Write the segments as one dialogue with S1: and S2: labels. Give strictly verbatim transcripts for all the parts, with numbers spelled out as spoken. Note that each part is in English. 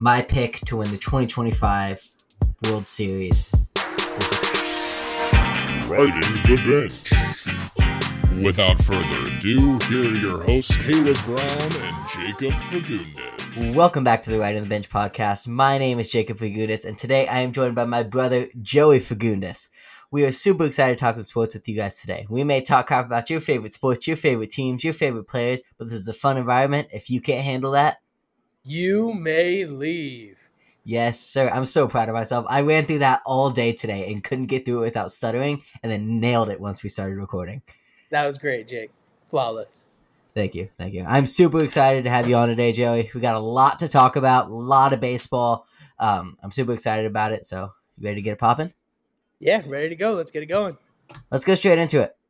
S1: my pick to win the twenty twenty-five World Series.
S2: Riding the bench. Without further ado, here are your hosts, Caleb Brown and Jacob Fagundes.
S1: Welcome back to the Riding the Bench podcast. My name is Jacob Fagundes, and today I am joined by my brother, Joey Fagundes. We are super excited to talk about sports with you guys today. We may talk crap about your favorite sports, your favorite teams, your favorite players, but this is a fun environment. If you can't handle that,
S3: you may leave.
S1: Yes, sir. I'm so proud of myself. I ran through that all day today and couldn't get through it without stuttering, and then nailed it once we started recording.
S3: That was great, Jake. Flawless.
S1: Thank you. Thank you. I'm super excited to have you on today, Joey. We got a lot to talk about, a lot of baseball. Um, I'm super excited about it, so you ready to get it popping?
S3: Yeah, ready to go. Let's get it going.
S1: Let's go straight into it.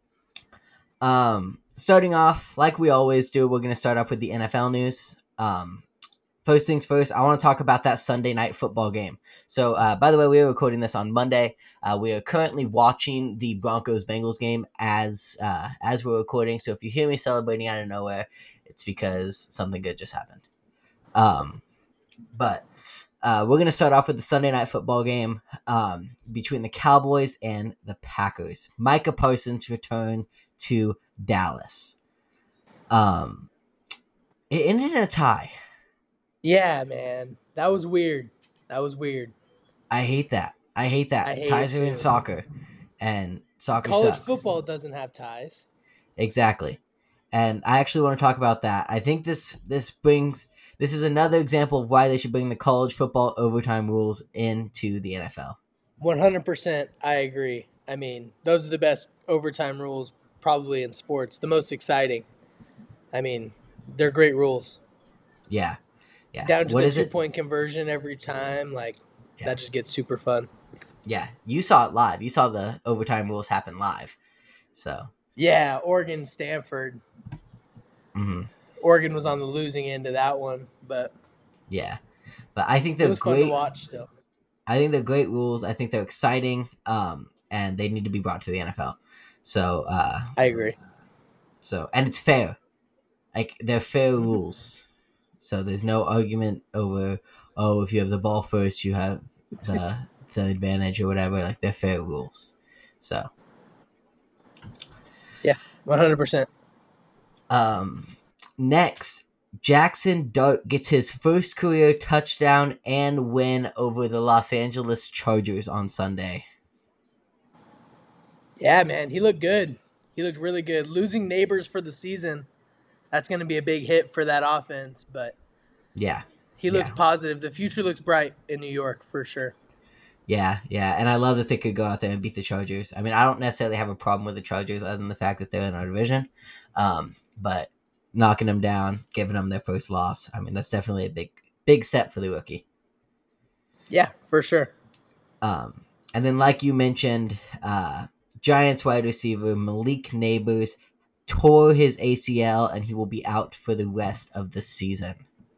S1: Um, starting off, like we always do, we're going to start off with the N F L news. Um, First things first, I want to talk about that Sunday night football game. So, uh, by the way, we are recording this on Monday. Uh, we are currently watching the Broncos-Bengals game as uh, as we're recording. So, if you hear me celebrating out of nowhere, it's because something good just happened. Um, but uh, we're going to start off with the Sunday night football game um, between the Cowboys and the Packers. Micah Parsons returned to Dallas. Um, it ended in a tie.
S3: Yeah, man. That was weird. That was weird.
S1: I hate that. I hate that.
S3: I hate
S1: ties
S3: it
S1: are in
S3: too.
S1: soccer, and soccer
S3: College
S1: sucks.
S3: football doesn't have ties.
S1: Exactly. And I actually want to talk about that. I think this this brings this is another example of why they should bring the college football overtime rules into the N F L.
S3: one hundred percent I agree. I mean, those are the best overtime rules probably in sports. The most exciting. I mean, they're great rules.
S1: Yeah. Yeah.
S3: Down to
S1: what
S3: the
S1: it?
S3: two-point conversion every time. Like,
S1: yeah.
S3: That just gets super fun.
S1: Yeah. You saw it live. You saw the overtime rules happen live. So.
S3: Yeah, Oregon, Stanford.
S1: Mm-hmm.
S3: Oregon was on the losing end of that one, but
S1: yeah. But I think they're
S3: it was
S1: great.
S3: fun to watch still.
S1: I think they're great rules. I think they're exciting, um, and they need to be brought to the N F L. So. Uh,
S3: I agree.
S1: So, and it's fair. Like, they're fair rules. So there's no argument over, oh, if you have the ball first, you have the the advantage or whatever. Like, they're fair rules. So.
S3: Yeah, one hundred percent.
S1: Um, next, Jackson Dart gets his first career touchdown and win over the Los Angeles Chargers on Sunday.
S3: Yeah, man, he looked good. He looked really good. Losing Neighbors for the season, that's going to be a big hit for that offense, but
S1: yeah,
S3: he looks
S1: yeah.
S3: positive. The future looks bright in New York for sure.
S1: Yeah, yeah, and I love that they could go out there and beat the Chargers. I mean, I don't necessarily have a problem with the Chargers other than the fact that they're in our division, um, but knocking them down, giving them their first loss, I mean, that's definitely a big, big step for the rookie.
S3: Yeah, for sure.
S1: Um, and then, like you mentioned, uh, Giants wide receiver Malik Neighbors tore his A C L, and he will be out for the rest of the season.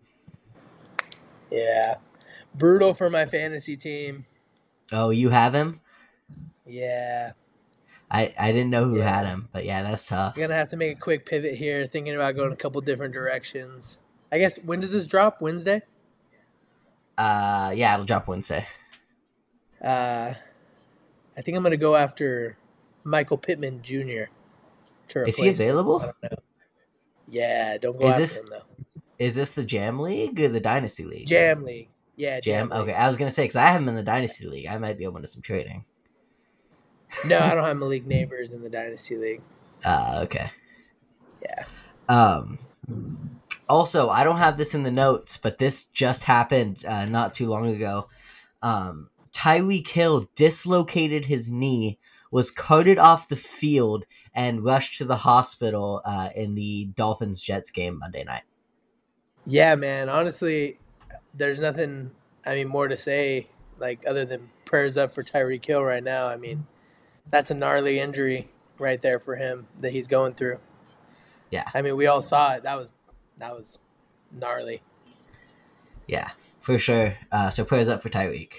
S3: Yeah, brutal for my fantasy team.
S1: Oh, you have him?
S3: Yeah.
S1: I, I didn't know who
S3: yeah.
S1: had him, but yeah, that's tough.
S3: I'm going to have to make a quick pivot here, thinking about going a couple different directions. I guess, when does this drop? Wednesday?
S1: Uh, yeah, it'll drop Wednesday.
S3: Uh, I think I'm going to go after Michael Pittman Junior To
S1: Is he available?
S3: Him. I don't know. Yeah, don't go
S1: is
S3: after
S1: this,
S3: him, though.
S1: Is this the Jam League or the Dynasty League?
S3: Jam League. Yeah,
S1: Jam.
S3: Jam League.
S1: Okay, I was gonna say because I have him in the Dynasty League. I might be open to some trading.
S3: No, I don't have Malik Neighbors in the Dynasty League.
S1: Uh, okay.
S3: Yeah.
S1: Um. Also, I don't have this in the notes, but this just happened uh, not too long ago. Um, Tyreek Hill dislocated his knee, was carted off the field, and rushed to the hospital uh, in the Dolphins-Jets game Monday night.
S3: Yeah, man. Honestly, there's nothing, I mean, more to say, like, other than prayers up for Tyreek Hill right now. I mean, that's a gnarly injury right there for him that he's going through.
S1: Yeah.
S3: I mean, we all saw it. That was that was gnarly.
S1: Yeah, for sure. Uh, so prayers up for Tyreek.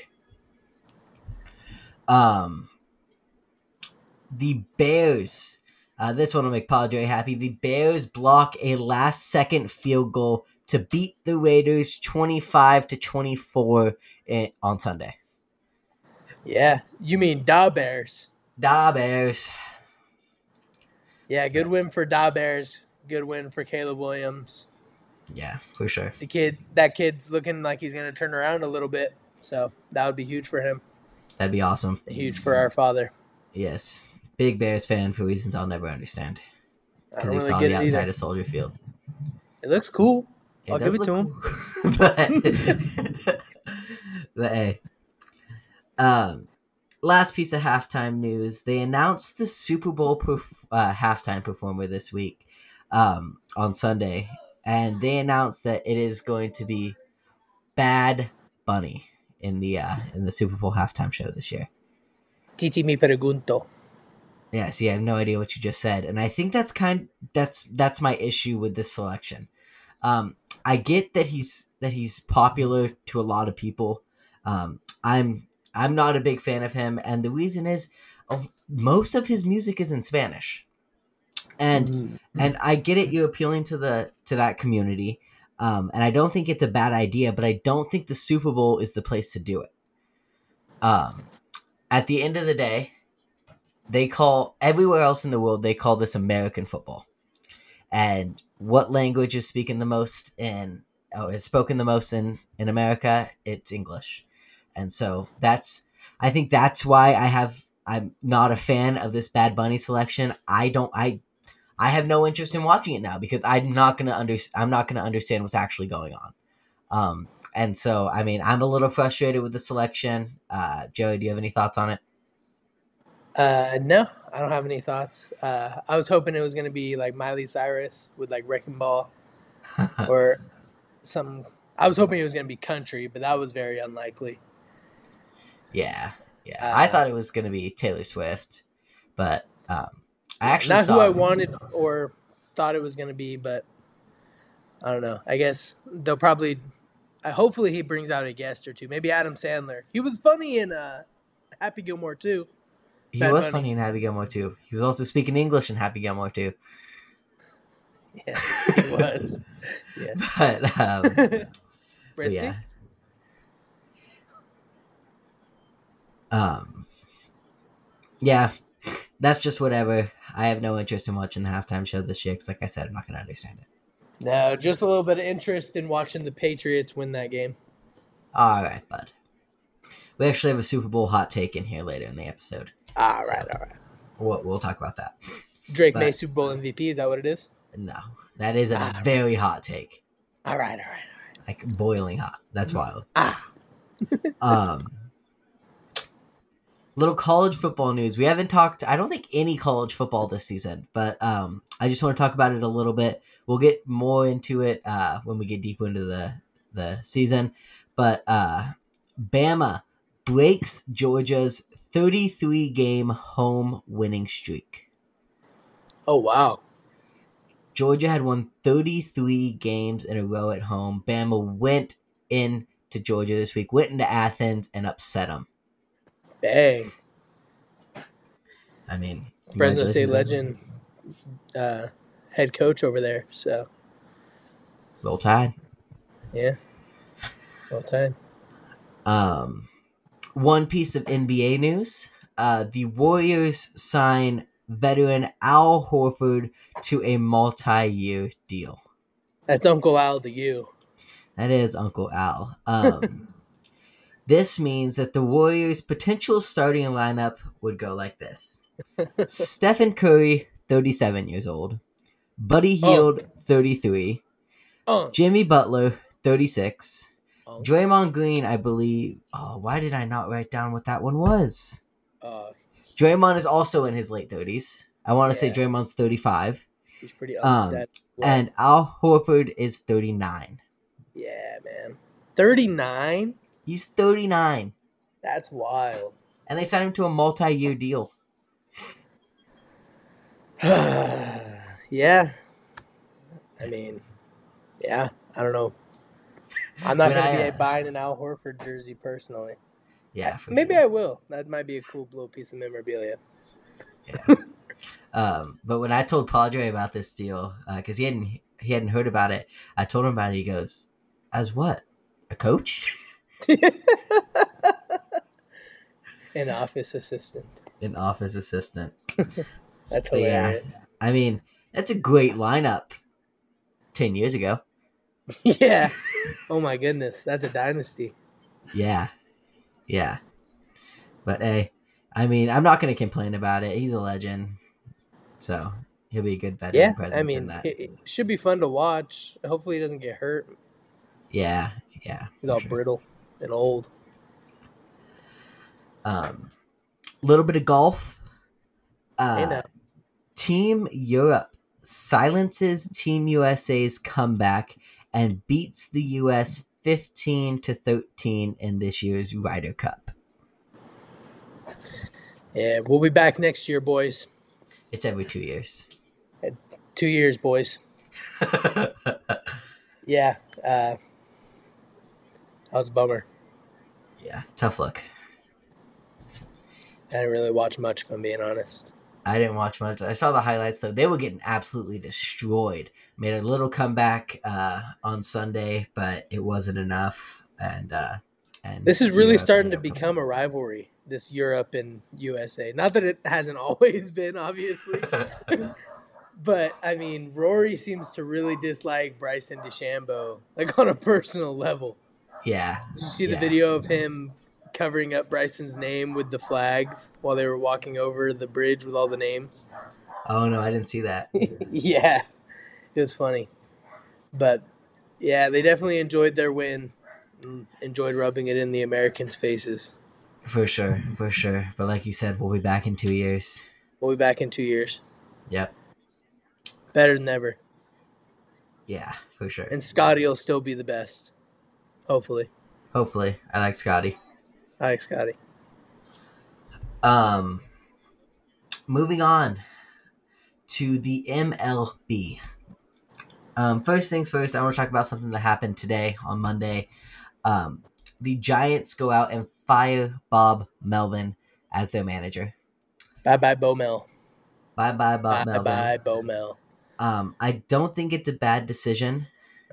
S1: Um, the Bears. Uh, this one will make Paul very happy. The Bears block a last-second field goal to beat the Raiders twenty-five to twenty-four in, on Sunday.
S3: Yeah, you mean Da Bears.
S1: Da Bears.
S3: Yeah, good win for Da Bears. Good win for Caleb Williams.
S1: Yeah, for sure.
S3: The kid, that kid's looking like he's going to turn around a little bit. So that would be huge for him.
S1: That'd be awesome.
S3: Huge for our father.
S1: Yes. Big Bears fan for reasons I'll never understand. Because he
S3: really
S1: saw
S3: get
S1: the
S3: it
S1: outside
S3: either.
S1: of Soldier Field.
S3: It looks cool.
S1: It
S3: I'll
S1: does
S3: give it to
S1: look
S3: him.
S1: cool. but, but hey. Um, last piece of halftime news. They announced the Super Bowl perf- uh, halftime performer this week um, on Sunday. And they announced that it is going to be Bad Bunny in the uh, in the Super Bowl halftime show this year.
S3: Titi mi pregunto.
S1: Yeah, see, I have no idea what you just said, and I think that's kind that's that's my issue with this selection. Um, I get that he's that he's popular to a lot of people. Um, I'm I'm not a big fan of him, and the reason is, of most of his music is in Spanish, and
S3: Mm.
S1: and I get it. You're appealing to the to that community, um, and I don't think it's a bad idea, but I don't think the Super Bowl is the place to do it. Um, at the end of the day. They call everywhere else in the world, they call this American football. And what language is speaking the most in, oh, is spoken the most in, in America? It's English. And so that's, I think that's why I have, I'm not a fan of this Bad Bunny selection. I don't, I, I have no interest in watching it now because I'm not going to under, I'm not going to understand what's actually going on. Um, and so, I mean, I'm a little frustrated with the selection. Uh, Joey, do you have any thoughts on it?
S3: Uh, no, I don't have any thoughts. Uh, I was hoping it was going to be like Miley Cyrus with like Wrecking Ball or some. I was hoping it was going to be country, but that was very unlikely.
S1: Yeah, yeah.
S3: Uh,
S1: I thought it was going to be Taylor Swift, but um, I actually
S3: Not
S1: saw
S3: who I wanted or thought it was going to be, but I don't know. I guess they'll probably. Uh, hopefully, he brings out a guest or two. Maybe Adam Sandler. He was funny in uh, Happy Gilmore too.
S1: He
S3: Bad
S1: was
S3: Bunny.
S1: funny in Happy Gilmore too. He was also speaking English in Happy Gilmore too.
S3: Yeah, he was. Yeah.
S1: But um, but
S3: Ritzy?
S1: yeah. Um, yeah, that's just whatever. I have no interest in watching the halftime show this year because, like I said, I'm not going to understand it.
S3: No, just a little bit of interest in watching the Patriots win that game.
S1: All right, bud. We actually have a Super Bowl hot take in here later in the episode.
S3: All
S1: So-
S3: right, all right.
S1: We'll, we'll talk about that.
S3: Drake
S1: But-
S3: May Super Bowl M V P. Is that what it is?
S1: No, that is a
S3: Ah.
S1: very hot take.
S3: All right, all right.
S1: Like boiling hot. That's wild.
S3: Ah,
S1: Um, little college football news. We haven't talked, I don't think, any college football this season, but um, I just want to talk about it a little bit. We'll get more into it uh, when we get deeper into the, the season. But uh, Bama breaks Georgia's thirty-three game home winning streak.
S3: oh wow.
S1: Georgia had won thirty-three games in a row at home. Bama went in to Georgia this week, went into Athens and upset them.
S3: Dang.
S1: I mean,
S3: Fresno State
S1: congratulations,
S3: legend, uh, head coach over there. So,
S1: Roll Tide.
S3: yeah. Well timed.
S1: Um, one piece of N B A news: uh, the Warriors sign veteran Al Horford to a multi-year deal.
S3: That's Uncle Al to you.
S1: That is Uncle Al. Um, this means that the Warriors' potential starting lineup would go like this: Stephen Curry, thirty-seven years old; Buddy Hield, thirty-three;
S3: Uh,
S1: Jimmy Butler, thirty-six;
S3: uh,
S1: Draymond Green, I believe. Oh, why did I not write down what that one was?
S3: uh,
S1: Draymond is also in his late thirties. I want to say
S3: Yeah.
S1: Draymond's thirty-five.
S3: he's pretty
S1: Um,
S3: upset. Well,
S1: And Al Horford is thirty-nine.
S3: yeah, man. thirty-nine?
S1: He's thirty-nine.
S3: That's wild.
S1: And they signed him to a multi-year deal.
S3: Yeah. I mean, yeah, I don't know. I'm not
S1: When
S3: going
S1: I,
S3: to be
S1: uh,
S3: buying an Al Horford jersey personally.
S1: Yeah, for
S3: Maybe
S1: sure.
S3: I will. That might be a cool little piece of memorabilia.
S1: Yeah. um, but when I told Padre about this deal, because he hadn't he hadn't heard about it. I told him about it. He goes, "As what? A coach?"
S3: An office assistant.
S1: An office assistant.
S3: That's
S1: But yeah,
S3: hilarious.
S1: I mean, that's a great lineup. Ten years ago.
S3: Yeah. Oh my goodness, that's a dynasty.
S1: Yeah, yeah. But hey, I mean, I'm not going to complain about it. He's a legend, so he'll be a good veteran
S3: Yeah,
S1: presence
S3: I
S1: in
S3: mean,
S1: that.
S3: it, it should be fun to watch. Hopefully, he doesn't get hurt.
S1: Yeah, yeah.
S3: He's
S1: for
S3: all
S1: sure.
S3: brittle and old.
S1: Um, little bit of golf.
S3: Hey,
S1: Uh,
S3: now.
S1: Team Europe silences Team U S A's comeback and beats the U S fifteen to thirteen in this year's Ryder Cup.
S3: Yeah, we'll be back next year, boys.
S1: It's every two years.
S3: Two years, boys. Yeah, uh, that was a bummer.
S1: Yeah, tough look.
S3: I didn't really watch much, if I'm being honest.
S1: I didn't watch much. I saw the highlights though. They were getting absolutely destroyed. Made a little comeback uh, on Sunday, but it wasn't enough. And uh, and
S3: This is really
S1: Europe
S3: starting to
S1: ended up
S3: become a rivalry, this Europe and U S A. Not that it hasn't always been, obviously. But, I mean, Rory seems to really dislike Bryson DeChambeau, like on a personal level.
S1: Yeah.
S3: Did you see the
S1: yeah.
S3: video of him covering up Bryson's name with the flags while they were walking over the bridge with all the names?
S1: Oh no, I didn't see that.
S3: Yeah, it was funny. But, yeah, they definitely enjoyed their win. Enjoyed rubbing it in the Americans' faces.
S1: For sure, for sure. But like you said, we'll be back in two years.
S3: We'll be back in two years.
S1: Yep.
S3: Better than ever.
S1: Yeah, for sure.
S3: And Scotty will still be the best. Hopefully.
S1: Hopefully. I like Scotty.
S3: I like Scotty.
S1: Um, moving on to the M L B. Um, first things first, I want to talk about something that happened today on Monday. Um, the Giants go out and fire Bob Melvin as their manager.
S3: Bye bye, Bo Mel.
S1: Bye bye, Bob
S3: Bye
S1: Melvin.
S3: bye, Bo Mel.
S1: Um, I don't think it's a bad decision.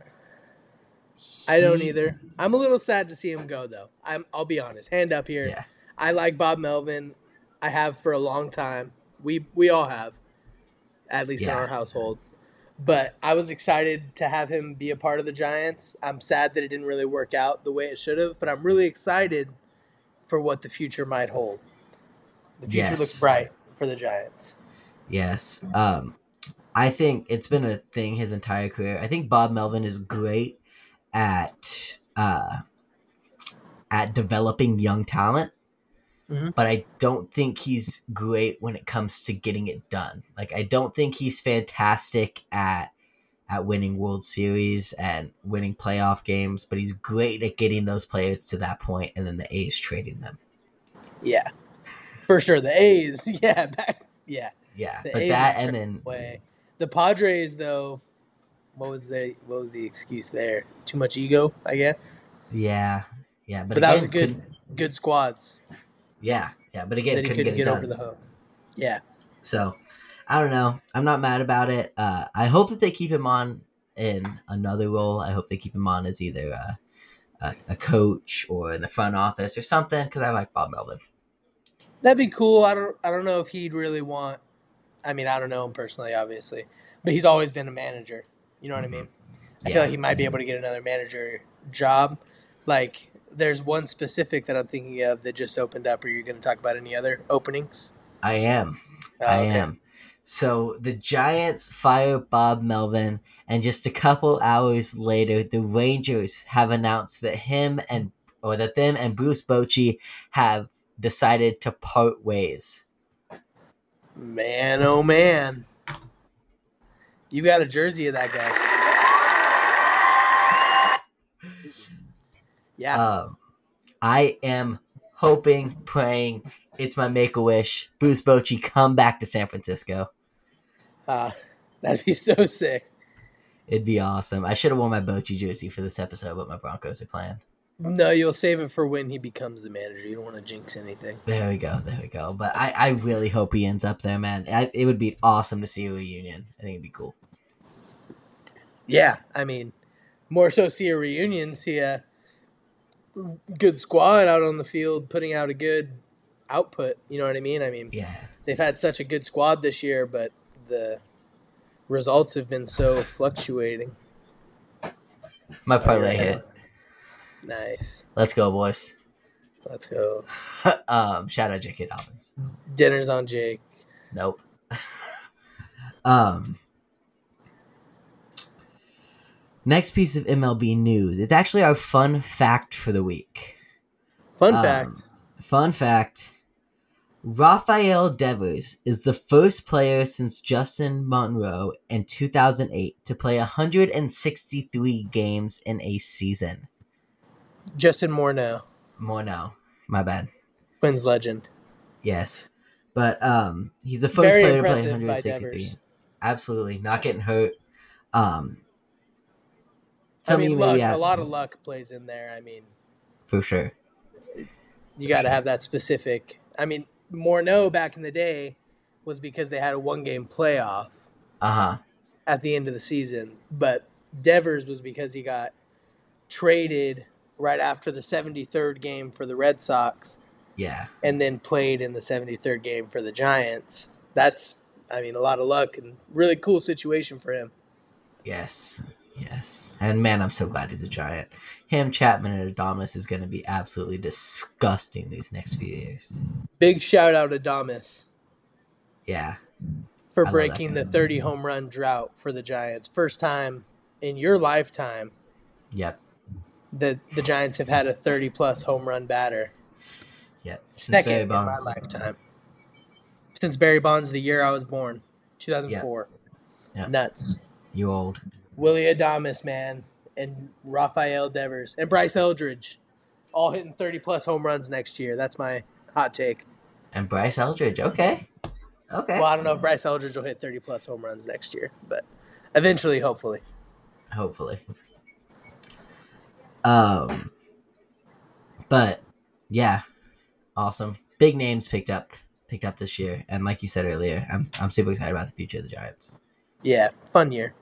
S3: I don't
S1: He-
S3: either. I'm a little sad to see him go, though. I'm. I'll be honest. Hand up here.
S1: Yeah.
S3: I like Bob Melvin. I have for a long time. We we all have, at least in
S1: Yeah.
S3: our household. But I was excited to have him be a part of the Giants. I'm sad that it didn't really work out the way it should have, but I'm really excited for what the future might hold. The future
S1: Yes.
S3: looks bright for the Giants.
S1: Yes. Um, I think it's been a thing his entire career. I think Bob Melvin is great at uh, at developing young talent,
S3: Mhm.
S1: but I don't think he's great when it comes to getting it done. Like I don't think he's fantastic at at winning World Series and winning playoff games, but he's great at getting those players to that point and then the A's trading them.
S3: Yeah, for sure. The A's, yeah, back, yeah.
S1: Yeah,
S3: The
S1: but
S3: A's
S1: that
S3: are
S1: and then
S3: way. The Padres, though, what was the what was the excuse there? Too much ego, I guess.
S1: yeah, yeah, but,
S3: But, that
S1: again,
S3: was a good
S1: couldn't-
S3: good squads
S1: Yeah, yeah, but again,
S3: that he
S1: couldn't
S3: couldn't
S1: get it
S3: get
S1: done.
S3: over the hump. Yeah,
S1: So, I don't know. I'm not mad about it. Uh, I hope that they keep him on in another role. I hope they keep him on as either a, a, a coach or in the front office or something because I like Bob Melvin.
S3: that'd be cool. I don't I don't know if he'd really want. I mean, I don't know him personally, obviously, but he's always been a manager. You know what I mean? I
S1: Yeah.
S3: feel like he might be able to get another manager job. Like, there's one specific that I'm thinking of that just opened up. Are you going to talk about any other openings?
S1: I am.
S3: Oh,
S1: I
S3: okay.
S1: am. So the Giants fire Bob Melvin, and just a couple hours later, the Rangers have announced that him and or that them and Bruce Bochy have decided to part ways.
S3: Man, oh man. You got a jersey of that guy. Yeah.
S1: Um, I am hoping, praying, it's my make-a-wish. Bruce Bochy, come back to San Francisco.
S3: Uh, that'd be so sick.
S1: It'd be awesome. I should have worn my Bochy jersey for this episode, but my Broncos are playing.
S3: No, you'll save it for when he becomes the manager. You don't want to jinx anything.
S1: There we go. There we go. But I, I really hope he ends up there, man. I, it would be awesome to see a reunion. I think it'd be cool.
S3: Yeah, I mean, more so see a reunion, see a good squad out on the field putting out a good output. You know what I mean? I mean,
S1: Yeah.
S3: they've had such a good squad this year, but the results have been so fluctuating.
S1: My
S3: Oh,
S1: parlay
S3: yeah.
S1: hit.
S3: Nice.
S1: Let's go, boys.
S3: Let's go.
S1: um, shout out J K. Dobbins.
S3: Dinner's on Jake.
S1: Nope. um. Next piece of M L B news. It's actually our fun fact for the week.
S3: Fun
S1: Um,
S3: fact.
S1: Fun fact. Rafael Devers is the first player since Justin Monroe in two thousand eight to play one hundred sixty-three games in a season.
S3: Justin Morneau.
S1: More now. My bad.
S3: Twins legend.
S1: Yes. But um, he's the first
S3: Very
S1: player to play
S3: impressive
S1: one hundred sixty-three
S3: by Devers.
S1: games. Absolutely. Not getting hurt. Um,
S3: I
S1: some
S3: mean,
S1: of you
S3: luck,
S1: maybe
S3: a
S1: ask
S3: lot
S1: me.
S3: of luck plays in there. I mean,
S1: For sure.
S3: you got to have that specific. I mean, Morneau back in the day was because they had a one-game playoff
S1: Uh-huh.
S3: at the end of the season, but Devers was because he got traded right after the seventy-third game for the Red Sox
S1: Yeah.
S3: and then played in the seventy-third game for the Giants. That's, I mean, a lot of luck and really cool situation for him.
S1: Yes. Yes. And man, I'm so glad he's a Giant. Him, Chapman, and Adames is going to be absolutely disgusting these next few years.
S3: Big shout out to Adames
S1: Yeah.
S3: for
S1: I love
S3: breaking
S1: that
S3: the thirty home run drought for the Giants. First time in your lifetime
S1: Yep.
S3: that the Giants have had a thirty plus home run batter.
S1: Yep. Since
S3: Second
S1: Barry
S3: in my
S1: Bonds.
S3: lifetime. Since Barry Bonds, the year I was born, two thousand four.
S1: Yep.
S3: Nuts.
S1: You old.
S3: Willie Adames, man, and Rafael Devers and Bryce Eldridge, all hitting thirty plus home runs next year. That's my hot take.
S1: And Bryce Eldridge. Okay. Okay.
S3: Well, I don't know if Bryce Eldridge will hit thirty plus home runs next year, but eventually, hopefully.
S1: Hopefully. Um. But yeah, awesome. Big names picked up picked up this year, and like you said earlier, I'm I'm super excited about the future of the Giants.
S3: Yeah, fun year.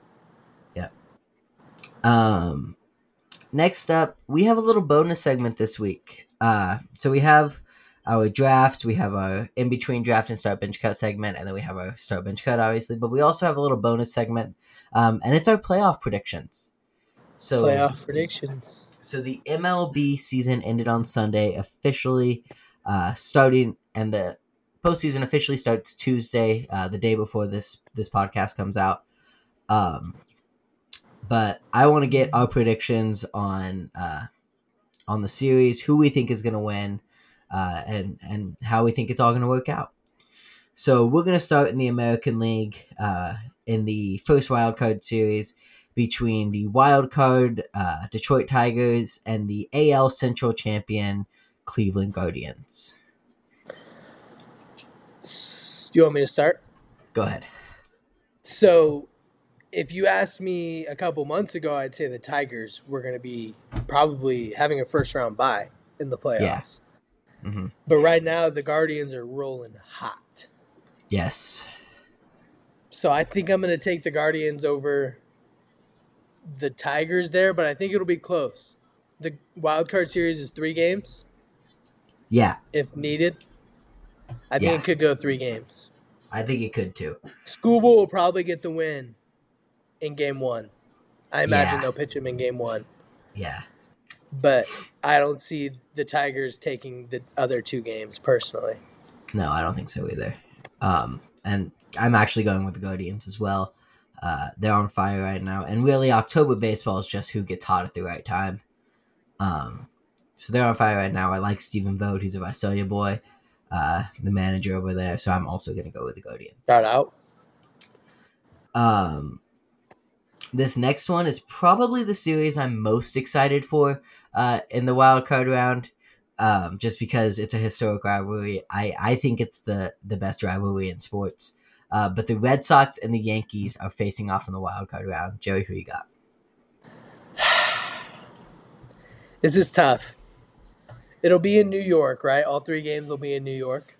S1: Um, next up, we have a little bonus segment this week. Uh, so we have our draft, we have our in between draft and start bench cut segment, and then we have our start bench cut, obviously. But we also have a little bonus segment, um, and it's our playoff predictions. So
S3: Playoff predictions.
S1: So the M L B season ended on Sunday, officially uh, starting, and the postseason officially starts Tuesday, uh, the day before this this podcast comes out. Um. But I want to get our predictions on uh, on the series, who we think is going to win, uh, and and how we think it's all going to work out. So we're going to start in the American League uh, in the first wild card series between the wild card uh, Detroit Tigers and the A L Central champion Cleveland Guardians.
S3: You want me to start?
S1: Go ahead.
S3: So, if you asked me a couple months ago, I'd say the Tigers were going to be probably having a first round bye in the playoffs.
S1: Yeah. Mm-hmm.
S3: But right now, the Guardians are rolling hot.
S1: Yes.
S3: So I think I'm going to take the Guardians over the Tigers there, but I think it'll be close. The wild card series is three games.
S1: Yeah.
S3: If needed. I think
S1: Yeah.
S3: it could go three games.
S1: I think it could too.
S3: Schoolboy will probably get the win in game one. I imagine
S1: Yeah.
S3: they'll pitch him in game one.
S1: Yeah.
S3: But I don't see the Tigers taking the other two games personally.
S1: No, I don't think so either. Um, and I'm actually going with the Guardians as well. Uh, they're on fire right now, and really, October baseball is just who gets hot at the right time. Um, so they're on fire right now. I like Stephen Vogt, who's a Visalia boy, uh, the manager over there. So I'm also going to go with the Guardians.
S3: Shout out.
S1: Um, this next one is probably the series I'm most excited for uh, in the wild card round. Um, just because it's a historic rivalry. I, I think it's the, the best rivalry in sports. Uh, but the Red Sox and the Yankees are facing off in the wild card round. Joey, who you got?
S3: This is tough. It'll be in New York, right? All three games will be in New York.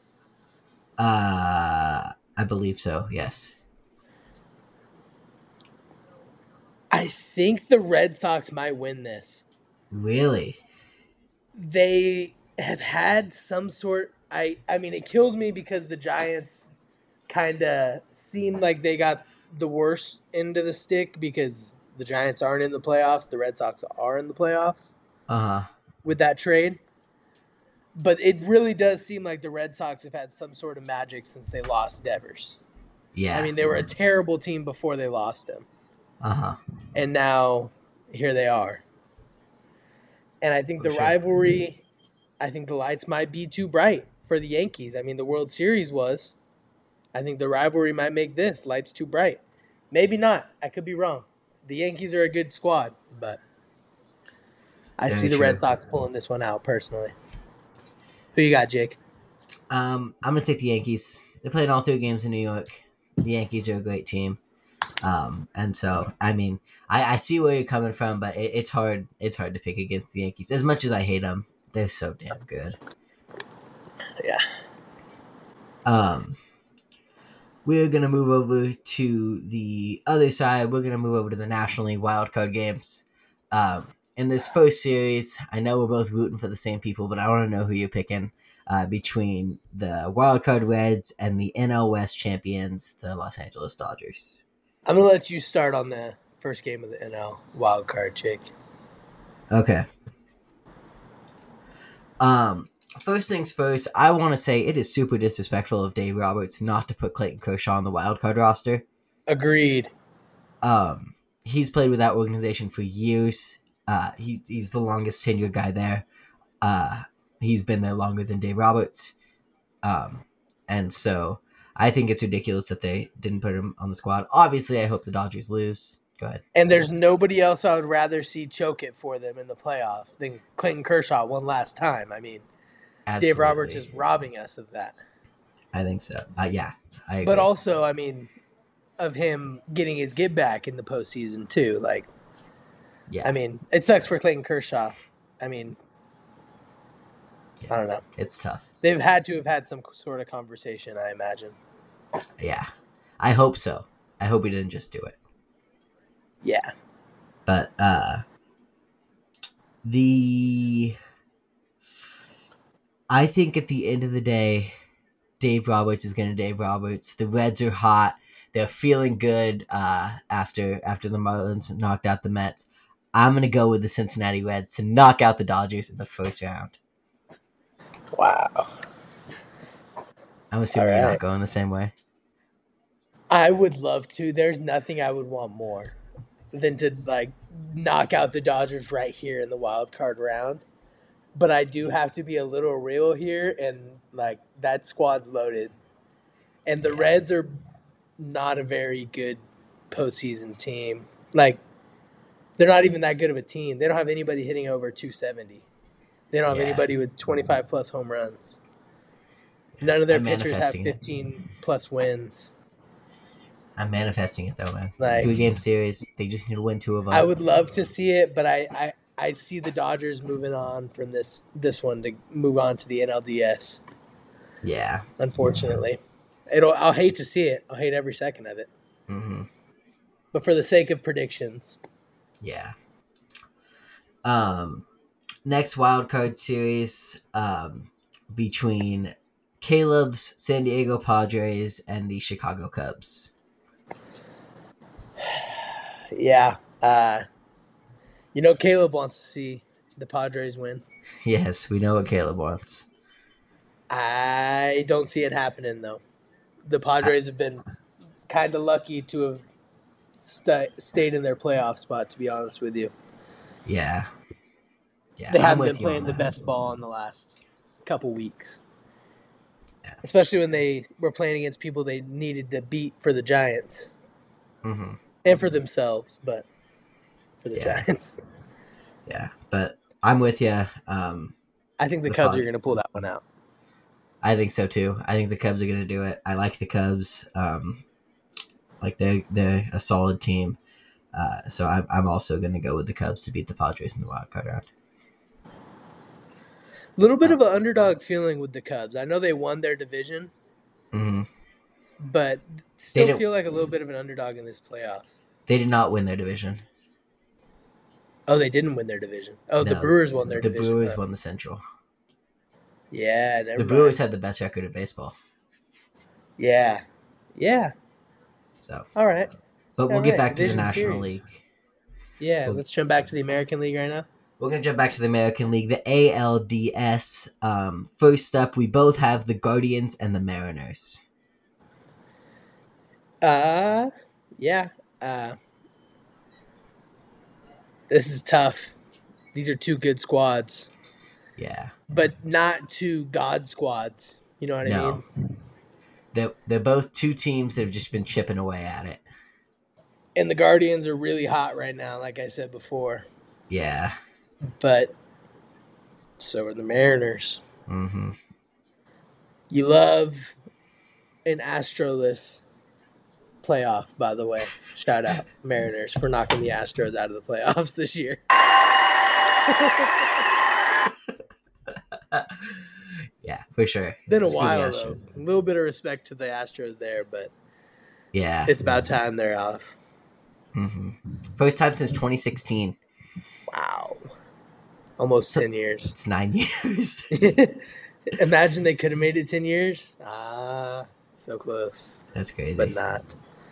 S1: Uh, I believe so, yes.
S3: I think the Red Sox might win this.
S1: Really?
S3: They have had some sort. I I mean, it kills me because the Giants kind of seem like they got the worst end of the stick because the Giants aren't in the playoffs. The Red Sox are in the playoffs
S1: Uh huh.
S3: with that trade. But it really does seem like the Red Sox have had some sort of magic since they lost Devers.
S1: Yeah.
S3: I mean, they were a terrible team before they lost him.
S1: Uh huh.
S3: And now here they are. And I think
S1: For
S3: the
S1: sure.
S3: rivalry, I think the lights might be too bright for the Yankees. I mean, the World Series was. I think the rivalry might make this lights too bright. Maybe not. I could be wrong. The Yankees are a good squad, but I
S1: Very
S3: see the
S1: true.
S3: Red Sox pulling this one out personally. Who you got, Jake?
S1: Um, I'm gonna take the Yankees. They're playing all three games in New York. The Yankees are a great team. Um, and so I mean, I, I see where you're coming from, but it, it's hard. It's hard to pick against the Yankees. As much as I hate them, they're so damn good.
S3: Yeah.
S1: Um, we're gonna move over to the other side. We're gonna move over to the National League wildcard games. Um, in this first series, I know we're both rooting for the same people, but I want to know who you're picking uh, between the wildcard Reds and the N L West champions, the Los Angeles Dodgers.
S3: I'm going to let you start on the first game of the N L wild card, Jake.
S1: Okay. Um, first things first, I want to say it is super disrespectful of Dave Roberts not to put Clayton Kershaw on the wildcard roster.
S3: Agreed.
S1: Um, he's played with that organization for years. Uh, he's he's the longest tenured guy there. Uh, he's been there longer than Dave Roberts. Um, and so I think it's ridiculous that they didn't put him on the squad. Obviously, I hope the Dodgers lose. Go ahead.
S3: And there's nobody else I would rather see choke it for them in the playoffs than Clayton Kershaw one last time. I mean,
S1: Absolutely.
S3: Dave Roberts is robbing us of that.
S1: I think so. Uh, yeah, I agree.
S3: But also, I mean, of him getting his get back in the postseason too. Like,
S1: yeah,
S3: I mean, it sucks for Clayton Kershaw. I mean,
S1: yeah,
S3: I don't know.
S1: It's tough.
S3: They've had to have had some sort of conversation, I imagine.
S1: Yeah, I hope so. I hope he didn't just do it.
S3: Yeah.
S1: But uh, the I think at the end of the day, Dave Roberts is going to Dave Roberts. The Reds are hot. They're feeling good uh, after after the Marlins knocked out the Mets. I'm going to go with the Cincinnati Reds to knock out the Dodgers in the first round.
S3: Wow.
S1: I'm assuming
S3: All
S1: you're
S3: right.
S1: not going the same way.
S3: I would love to. There's nothing I would want more than to like knock out the Dodgers right here in the wild card round. But I do have to be a little real here, and like that squad's loaded. And the
S1: Yeah.
S3: Reds are not a very good postseason team. Like, they're not even that good of a team. They don't have anybody hitting over two seventy. They don't have
S1: Yeah.
S3: anybody with twenty-five plus home runs. None of their
S1: I'm
S3: pitchers have
S1: manifesting it.
S3: fifteen plus wins.
S1: I'm manifesting it though, man. It's a
S3: Like-
S1: three-game series. They just need to win two of them.
S3: I would love to see it, but I, I, I see the Dodgers moving on from this this one to move on to the N L D S.
S1: Yeah.
S3: Unfortunately, it'll. I'll hate to see it. I'll hate every second of it.
S1: Mm-hmm.
S3: But for the sake of predictions,
S1: Yeah. Um, next wild card series um, between Caleb's San Diego Padres and the Chicago Cubs.
S3: yeah. Uh, you know, Caleb wants to see the Padres win.
S1: Yes, we know what Caleb wants.
S3: I don't see it happening though. The Padres have been kind of lucky to have st- stayed in their playoff spot. To be honest with you,
S1: Yeah. Yeah.
S3: they
S1: I'm
S3: haven't
S1: with
S3: been
S1: you on
S3: playing the
S1: that.
S3: best ball in the last couple weeks.
S1: Yeah.
S3: Especially when they were playing against people they needed to beat for the Giants
S1: Mm-hmm.
S3: and for themselves, but for the
S1: Yeah.
S3: Giants.
S1: Yeah. But I'm with you. Um,
S3: I think the
S1: The
S3: Cubs
S1: Pad-
S3: are going to pull that one out.
S1: I think so too. I think the Cubs are going to do it. I like the Cubs. Um, like they're they're a solid team. Uh, so I'm I'm also going to go with the Cubs to beat the Padres in the wild card round.
S3: A little bit of an underdog feeling with the Cubs. I know they won their division,
S1: Mm-hmm.
S3: but still
S1: didn't-
S3: feel like a little bit of an underdog in this playoffs.
S1: They did not win their division.
S3: Oh, they didn't win their division. Oh, the
S1: No,
S3: Brewers won their
S1: the
S3: division.
S1: Brewers
S3: huh?
S1: won the Central.
S3: Yeah, never
S1: The
S3: mind.
S1: Brewers had the best record of baseball.
S3: Yeah, yeah.
S1: So,
S3: All right.
S1: but we'll
S3: All
S1: get
S3: right,
S1: back to the
S3: Division
S1: National
S3: Series.
S1: League.
S3: Yeah,
S1: We'll-
S3: let's jump back to the American League right now.
S1: We're going to jump back to the American League, the A L D S. Um, first up, we both have the Guardians and the Mariners.
S3: Uh, yeah. Uh, this is tough. These are two good squads,
S1: Yeah.
S3: but not two god squads. You know what I
S1: No.
S3: mean?
S1: They're, they're both two teams that have just been chipping away at it.
S3: And the Guardians are really hot right now, like I said before.
S1: Yeah.
S3: But so are the Mariners.
S1: Mm-hmm.
S3: You love an Astroless playoff, by the way. Shout out Mariners for knocking the Astros out of the playoffs this year.
S1: Yeah, for sure.
S3: Been a
S1: Screw the
S3: while though.
S1: Astros.
S3: A little bit of respect to the Astros there, but
S1: Yeah.
S3: it's about time they're off.
S1: Mm-hmm. First time since twenty sixteen.
S3: Wow. Almost
S1: So-
S3: ten years.
S1: It's nine years.
S3: Imagine they could have made it ten years. Ah, so close,
S1: That's crazy.
S3: but not.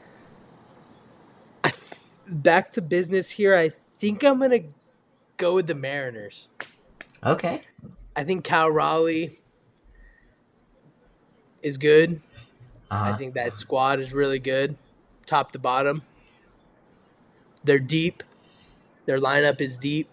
S3: I, back to business here. I think I'm going to go with the Mariners.
S1: Okay.
S3: I think Cal Raleigh is good.
S1: Uh-huh.
S3: I think that squad is really good, top to bottom. They're deep. Their lineup is deep.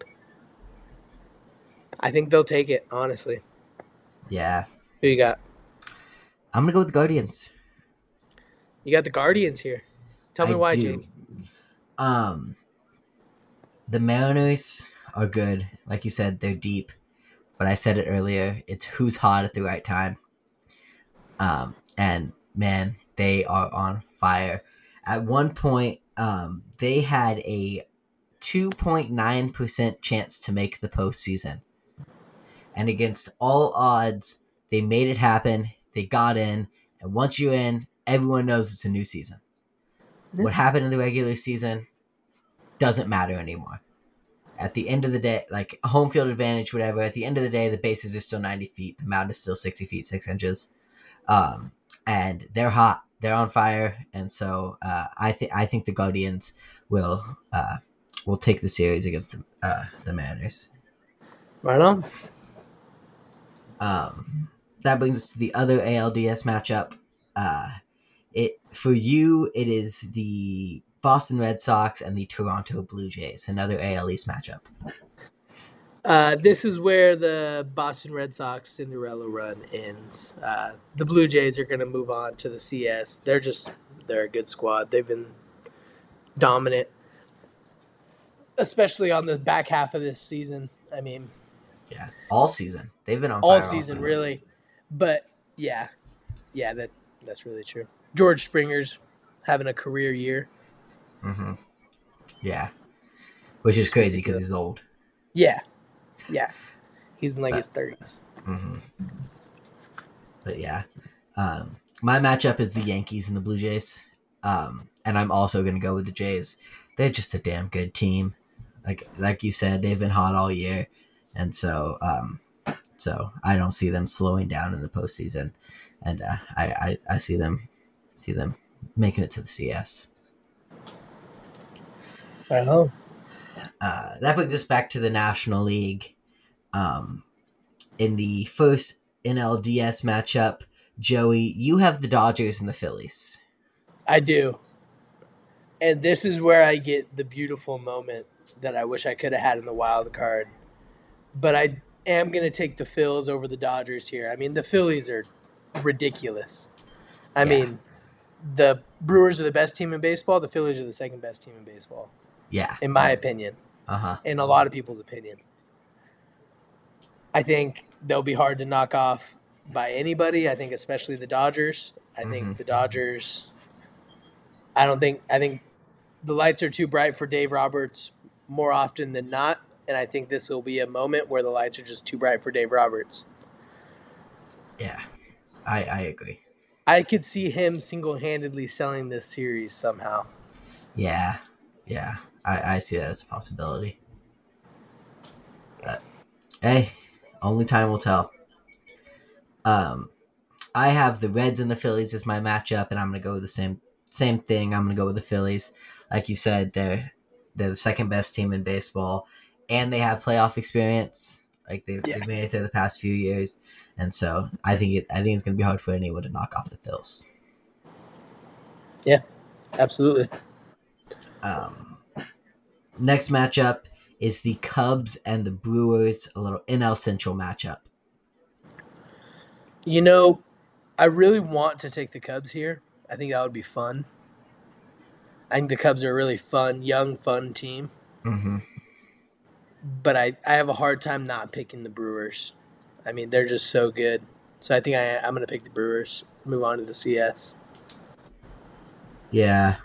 S3: I think they'll take it, honestly.
S1: Yeah.
S3: Who you got?
S1: I'm going to go with the Guardians.
S3: You got the Guardians here. Tell me
S1: I
S3: why,
S1: do.
S3: Jake.
S1: Um, the Mariners are good. Like you said, they're deep. But I said it earlier, it's who's hot at the right time. Um, and man, they are on fire. At one point, um, they had a two point nine percent chance to make the postseason. And against all odds, they made it happen. They got in. And once you're in, everyone knows it's a new season. What happened in the regular season doesn't matter anymore. At the end of the day, like home field advantage, whatever, at the end of the day, the bases are still ninety feet. The mound is still sixty feet, six inches. Um, and they're hot. They're on fire. And so uh, I, th- I think the Guardians will uh, will take the series against the, uh, the Mariners.
S3: Right on.
S1: Um, that brings us to the other A L D S matchup. Uh, it for you, it is the Boston Red Sox and the Toronto Blue Jays, another A L East matchup.
S3: Uh, this is where the Boston Red Sox Cinderella run ends. Uh, the Blue Jays are going to move on to the C S. They're just they're a good squad. They've been dominant, especially on the back half of this season. I mean,
S1: Yeah, all season they've been on
S3: all
S1: fire
S3: season, really. But yeah, yeah, that that's really true. George Springer's having a career year.
S1: Mm-hmm. Yeah, which is crazy because he's old.
S3: Yeah, yeah, he's in like
S1: But-
S3: his thirties.
S1: Mm-hmm. But yeah, um, my matchup is the Yankees and the Blue Jays, um, and I'm also going to go with the Jays. They're just a damn good team. Like like you said, they've been hot all year, and so um, so I don't see them slowing down in the postseason, and uh, I, I I see them see them making it to the C S.
S3: I know.
S1: Uh, that brings us back to the National League. Um, in the first N L D S matchup, Joey, you have the Dodgers and the Phillies.
S3: I do. And this is where I get the beautiful moment that I wish I could have had in the wild card. But I am going to take the Phils over the Dodgers here. I mean, the Phillies are ridiculous. I
S1: Yeah.
S3: mean, the Brewers are the best team in baseball. The Phillies are the second best team in baseball,
S1: Yeah.
S3: in my opinion,
S1: Uh huh.
S3: in a lot of people's opinion. I think they'll be hard to knock off by anybody. I think especially the Dodgers. I
S1: Mhm.
S3: think the Dodgers I don't think I think the lights are too bright for Dave Roberts more often than not, and I think this will be a moment where the lights are just too bright for Dave Roberts.
S1: Yeah. I I agree.
S3: I could see him single-handedly selling this series somehow.
S1: Yeah. Yeah. I, I see that as a possibility. Hey, only time will tell. Um, I have the Reds and the Phillies as my matchup, and I'm gonna go with the same same thing. I'm gonna go with the Phillies. Like you said, they're they're the second best team in baseball, and they have playoff experience. Like they've,
S3: Yeah.
S1: they've made it through the past few years, and so I think it I think it's gonna be hard for anyone to knock off the Phils.
S3: Absolutely.
S1: Um, next matchup is the Cubs and the Brewers, a little N L Central matchup.
S3: You know, I really want to take the Cubs here. I think that would be fun. I think the Cubs are a really fun, young, fun team.
S1: Mm-hmm.
S3: But I, I have a hard time not picking the Brewers. I mean, they're just so good. So I think I, I'm going to pick the Brewers. Move on to the C S.
S1: Yeah,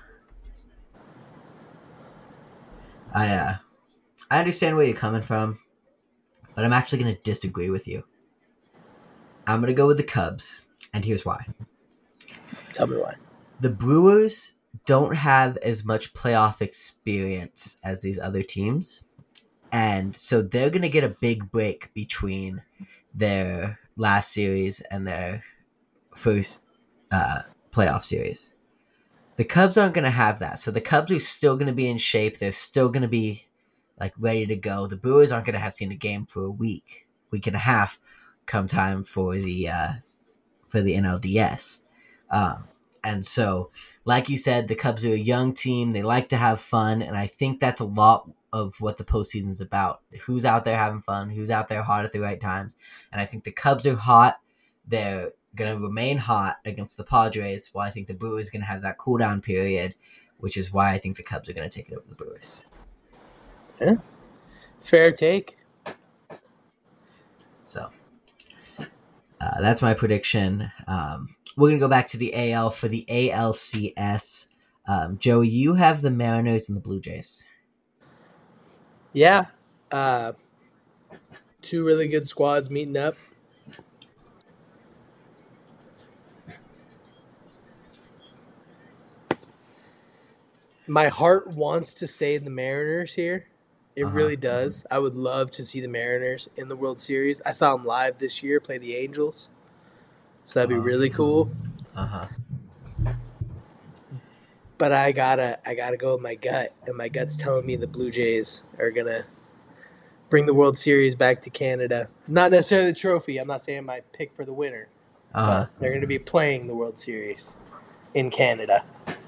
S1: I uh, I understand where you're coming from, but I'm actually going to disagree with you. I'm going to go with the Cubs, and here's why.
S3: Tell me why.
S1: The Brewers don't have as much playoff experience as these other teams, and so they're going to get a big break between their last series and their first uh, playoff series. The Cubs aren't going to have that, so the Cubs are still going to be in shape. They're still going to be like ready to go. The Brewers aren't going to have seen a game for a week, week and a half, come time for the uh, for the N L D S. Um, and so, like you said, the Cubs are a young team. They like to have fun, and I think that's a lot of what the postseason is about. Who's out there having fun? Who's out there hot at the right times? And I think the Cubs are hot. They're going to remain hot against the Padres, while I think the Brewers are going to have that cool down period, which is why I think the Cubs are going to take it over the Brewers.
S3: Yeah. Fair take.
S1: So uh, that's my prediction. Um, we're going to go back to the A L for the A L C S. Um, Joey, you have the Mariners and the Blue Jays.
S3: Yeah. Uh, two really good squads meeting up. My heart wants to say the Mariners here. It
S1: Uh-huh.
S3: really does. I would love to see the Mariners in the World Series. I saw them live this year play the Angels. So that'd be
S1: Uh-huh.
S3: really cool.
S1: Uh-huh.
S3: But I gotta I gotta go with my gut. And my gut's telling me the Blue Jays are gonna bring the World Series back to Canada. Not necessarily the trophy. I'm not saying my pick for the winner.
S1: Uh-huh.
S3: But they're gonna be playing the World Series in Canada.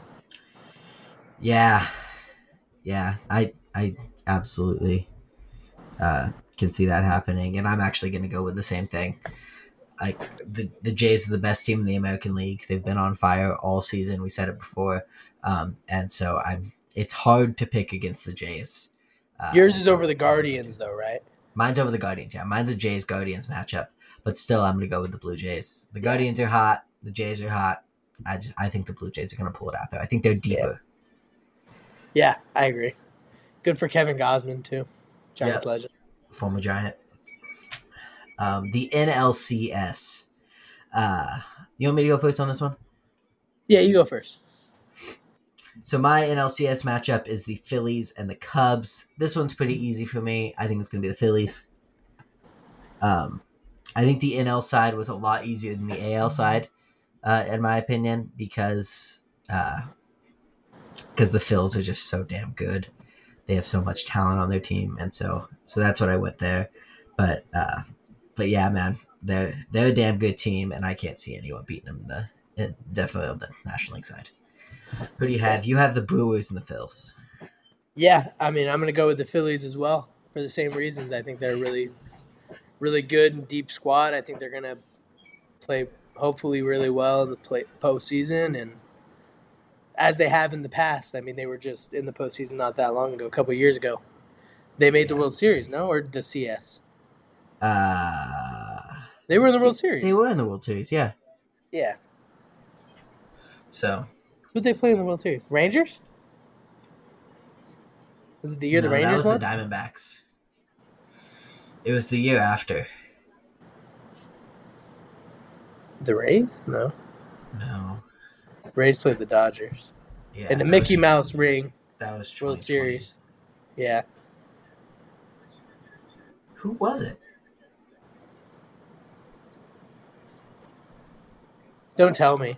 S1: Yeah. Yeah. I I absolutely uh, can see that happening. And I'm actually going to go with the same thing. Like the, the Jays are the best team in the American League. They've been on fire all season. We said it before. Um, and so I'm it's hard to pick against the Jays. Uh,
S3: Yours is over the Guardians though, right?
S1: Mine's over the Guardians. Yeah, mine's a Jays Guardians matchup. But still, I'm going to go with the Blue Jays. The Guardians are hot. The Jays are hot. I just I think the Blue Jays are going to pull it out there. I think they're deeper.
S3: Yeah, I agree. Good for Kevin Gausman too. Giants
S1: Yeah.
S3: legend.
S1: Former Giant. Um, the N L C S. Uh, you want me to go first on this one?
S3: Yeah, you go first.
S1: So my N L C S matchup is the Phillies and the Cubs. This one's pretty easy for me. I think it's going to be the Phillies. Um, I think the N L side was a lot easier than the A L side, uh, in my opinion, because uh, because the Phils are just so damn good. They have so much talent on their team, and so so that's what I went there. But uh, but yeah, man, they're they're a damn good team, and I can't see anyone beating them. In the in, definitely on the National League side. Who do you have? You have the Brewers and the Phils.
S3: Yeah, I mean, I'm going to go with the Phillies as well for the same reasons. I think they're really, really good and deep squad. I think they're going to play hopefully really well in the play, postseason, and as they have in the past. I mean, they were just in the postseason not that long ago, a couple of years ago. They made the World Series, no, or the C S?
S1: Uh,
S3: They were in the World Series.
S1: They were in the World Series, yeah.
S3: Yeah.
S1: So
S3: Who'd they play in the World Series? Rangers? Was it the year
S1: no,
S3: the Rangers
S1: that was
S3: won?
S1: the Diamondbacks. It was the year after.
S3: The Rays? No.
S1: No.
S3: Rays played the Dodgers.
S1: Yeah.
S3: And the
S1: that
S3: Mickey
S1: was,
S3: Mouse ring,
S1: That was
S3: World
S1: twenty twenty.
S3: Series. Yeah.
S1: Who was it?
S3: Don't tell me.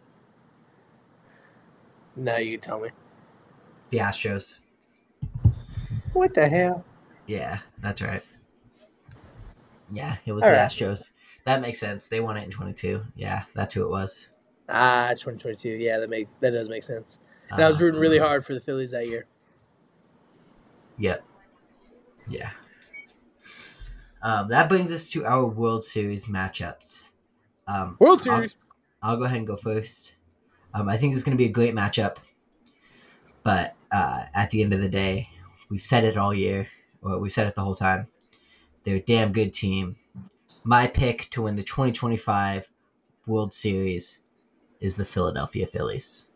S3: No, you can tell me.
S1: The Astros.
S3: What the hell?
S1: Yeah, that's right. Yeah, it was
S3: All
S1: the
S3: right.
S1: Astros. That makes sense. They won it in twenty-two. Yeah, that's who it was.
S3: Ah, twenty twenty-two. Yeah, that make that does make sense. And I was
S1: Uh,
S3: rooting really hard for the Phillies that year.
S1: Yep. Yeah. Um, that brings us to our World Series matchups. Um,
S3: World
S1: I'll,
S3: Series.
S1: I'll go ahead and go first. Um, I think this is going to be a great matchup. But uh, at the end of the day, we've said it all year, or we've said it the whole time. They're a damn good team. My pick to win the twenty twenty-five World Series is the Philadelphia Phillies.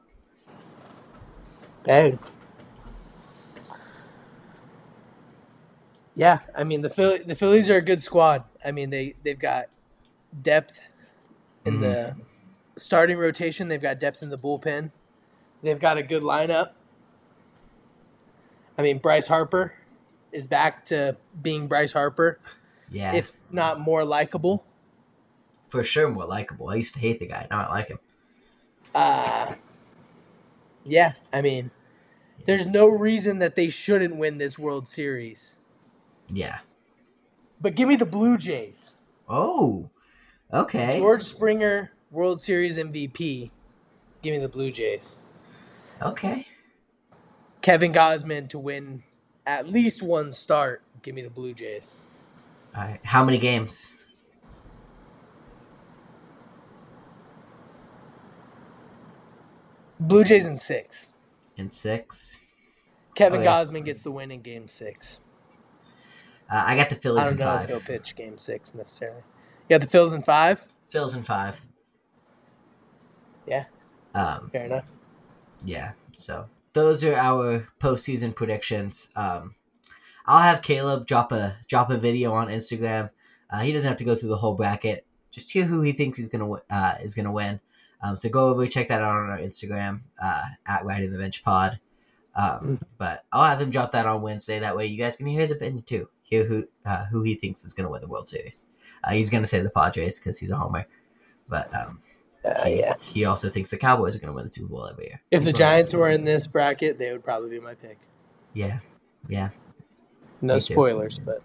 S3: Bang. Yeah, I mean the Philly, the Phillies are a good squad. I mean they they've got depth in
S1: Mhm.
S3: the starting rotation. They've got depth in the bullpen. They've got a good lineup. I mean Bryce Harper is back to being Bryce Harper,
S1: Yeah,
S3: if not more likable.
S1: for sure more likable. I used to hate the guy. Now I like him.
S3: Uh yeah, I mean there's no reason that they shouldn't win this World Series.
S1: Yeah.
S3: But give me the Blue Jays.
S1: Oh, okay.
S3: George Springer, World Series M V P. Give me the Blue Jays.
S1: Okay.
S3: Kevin Gausman to win at least one start. Give me the Blue Jays.
S1: All right. How many games?
S3: Blue Jays in six.
S1: In six.
S3: Kevin
S1: Okay.
S3: Gausman gets the win in game six.
S1: Uh, I got the
S3: I
S1: Phillies
S3: don't
S1: in
S3: know
S1: five.
S3: if he'll pitch game six necessarily. You got the Phils in five?
S1: Phillies in five.
S3: Yeah,
S1: Um,
S3: fair enough.
S1: yeah. So those are our postseason predictions. Um, I'll have Caleb drop a drop a video on Instagram. Uh, he doesn't have to go through the whole bracket. Just hear who he thinks he's gonna wi- uh, is gonna win. Um, so go over, check that out on our Instagram uh, at Riding the Bench Pod. Um, but I'll have him drop that on Wednesday. That way, you guys can hear his opinion too. Hear who uh, who he thinks is gonna win the World Series. Uh, he's gonna say the Padres because he's a homer, but um,
S3: Uh,
S1: he,
S3: yeah.
S1: he also thinks the Cowboys are gonna win the Super Bowl every year.
S3: If
S1: He's
S3: the
S1: one of those
S3: Giants
S1: fans.
S3: were in this bracket, they would probably be my pick.
S1: yeah, yeah.
S3: No
S1: Me too.
S3: spoilers, but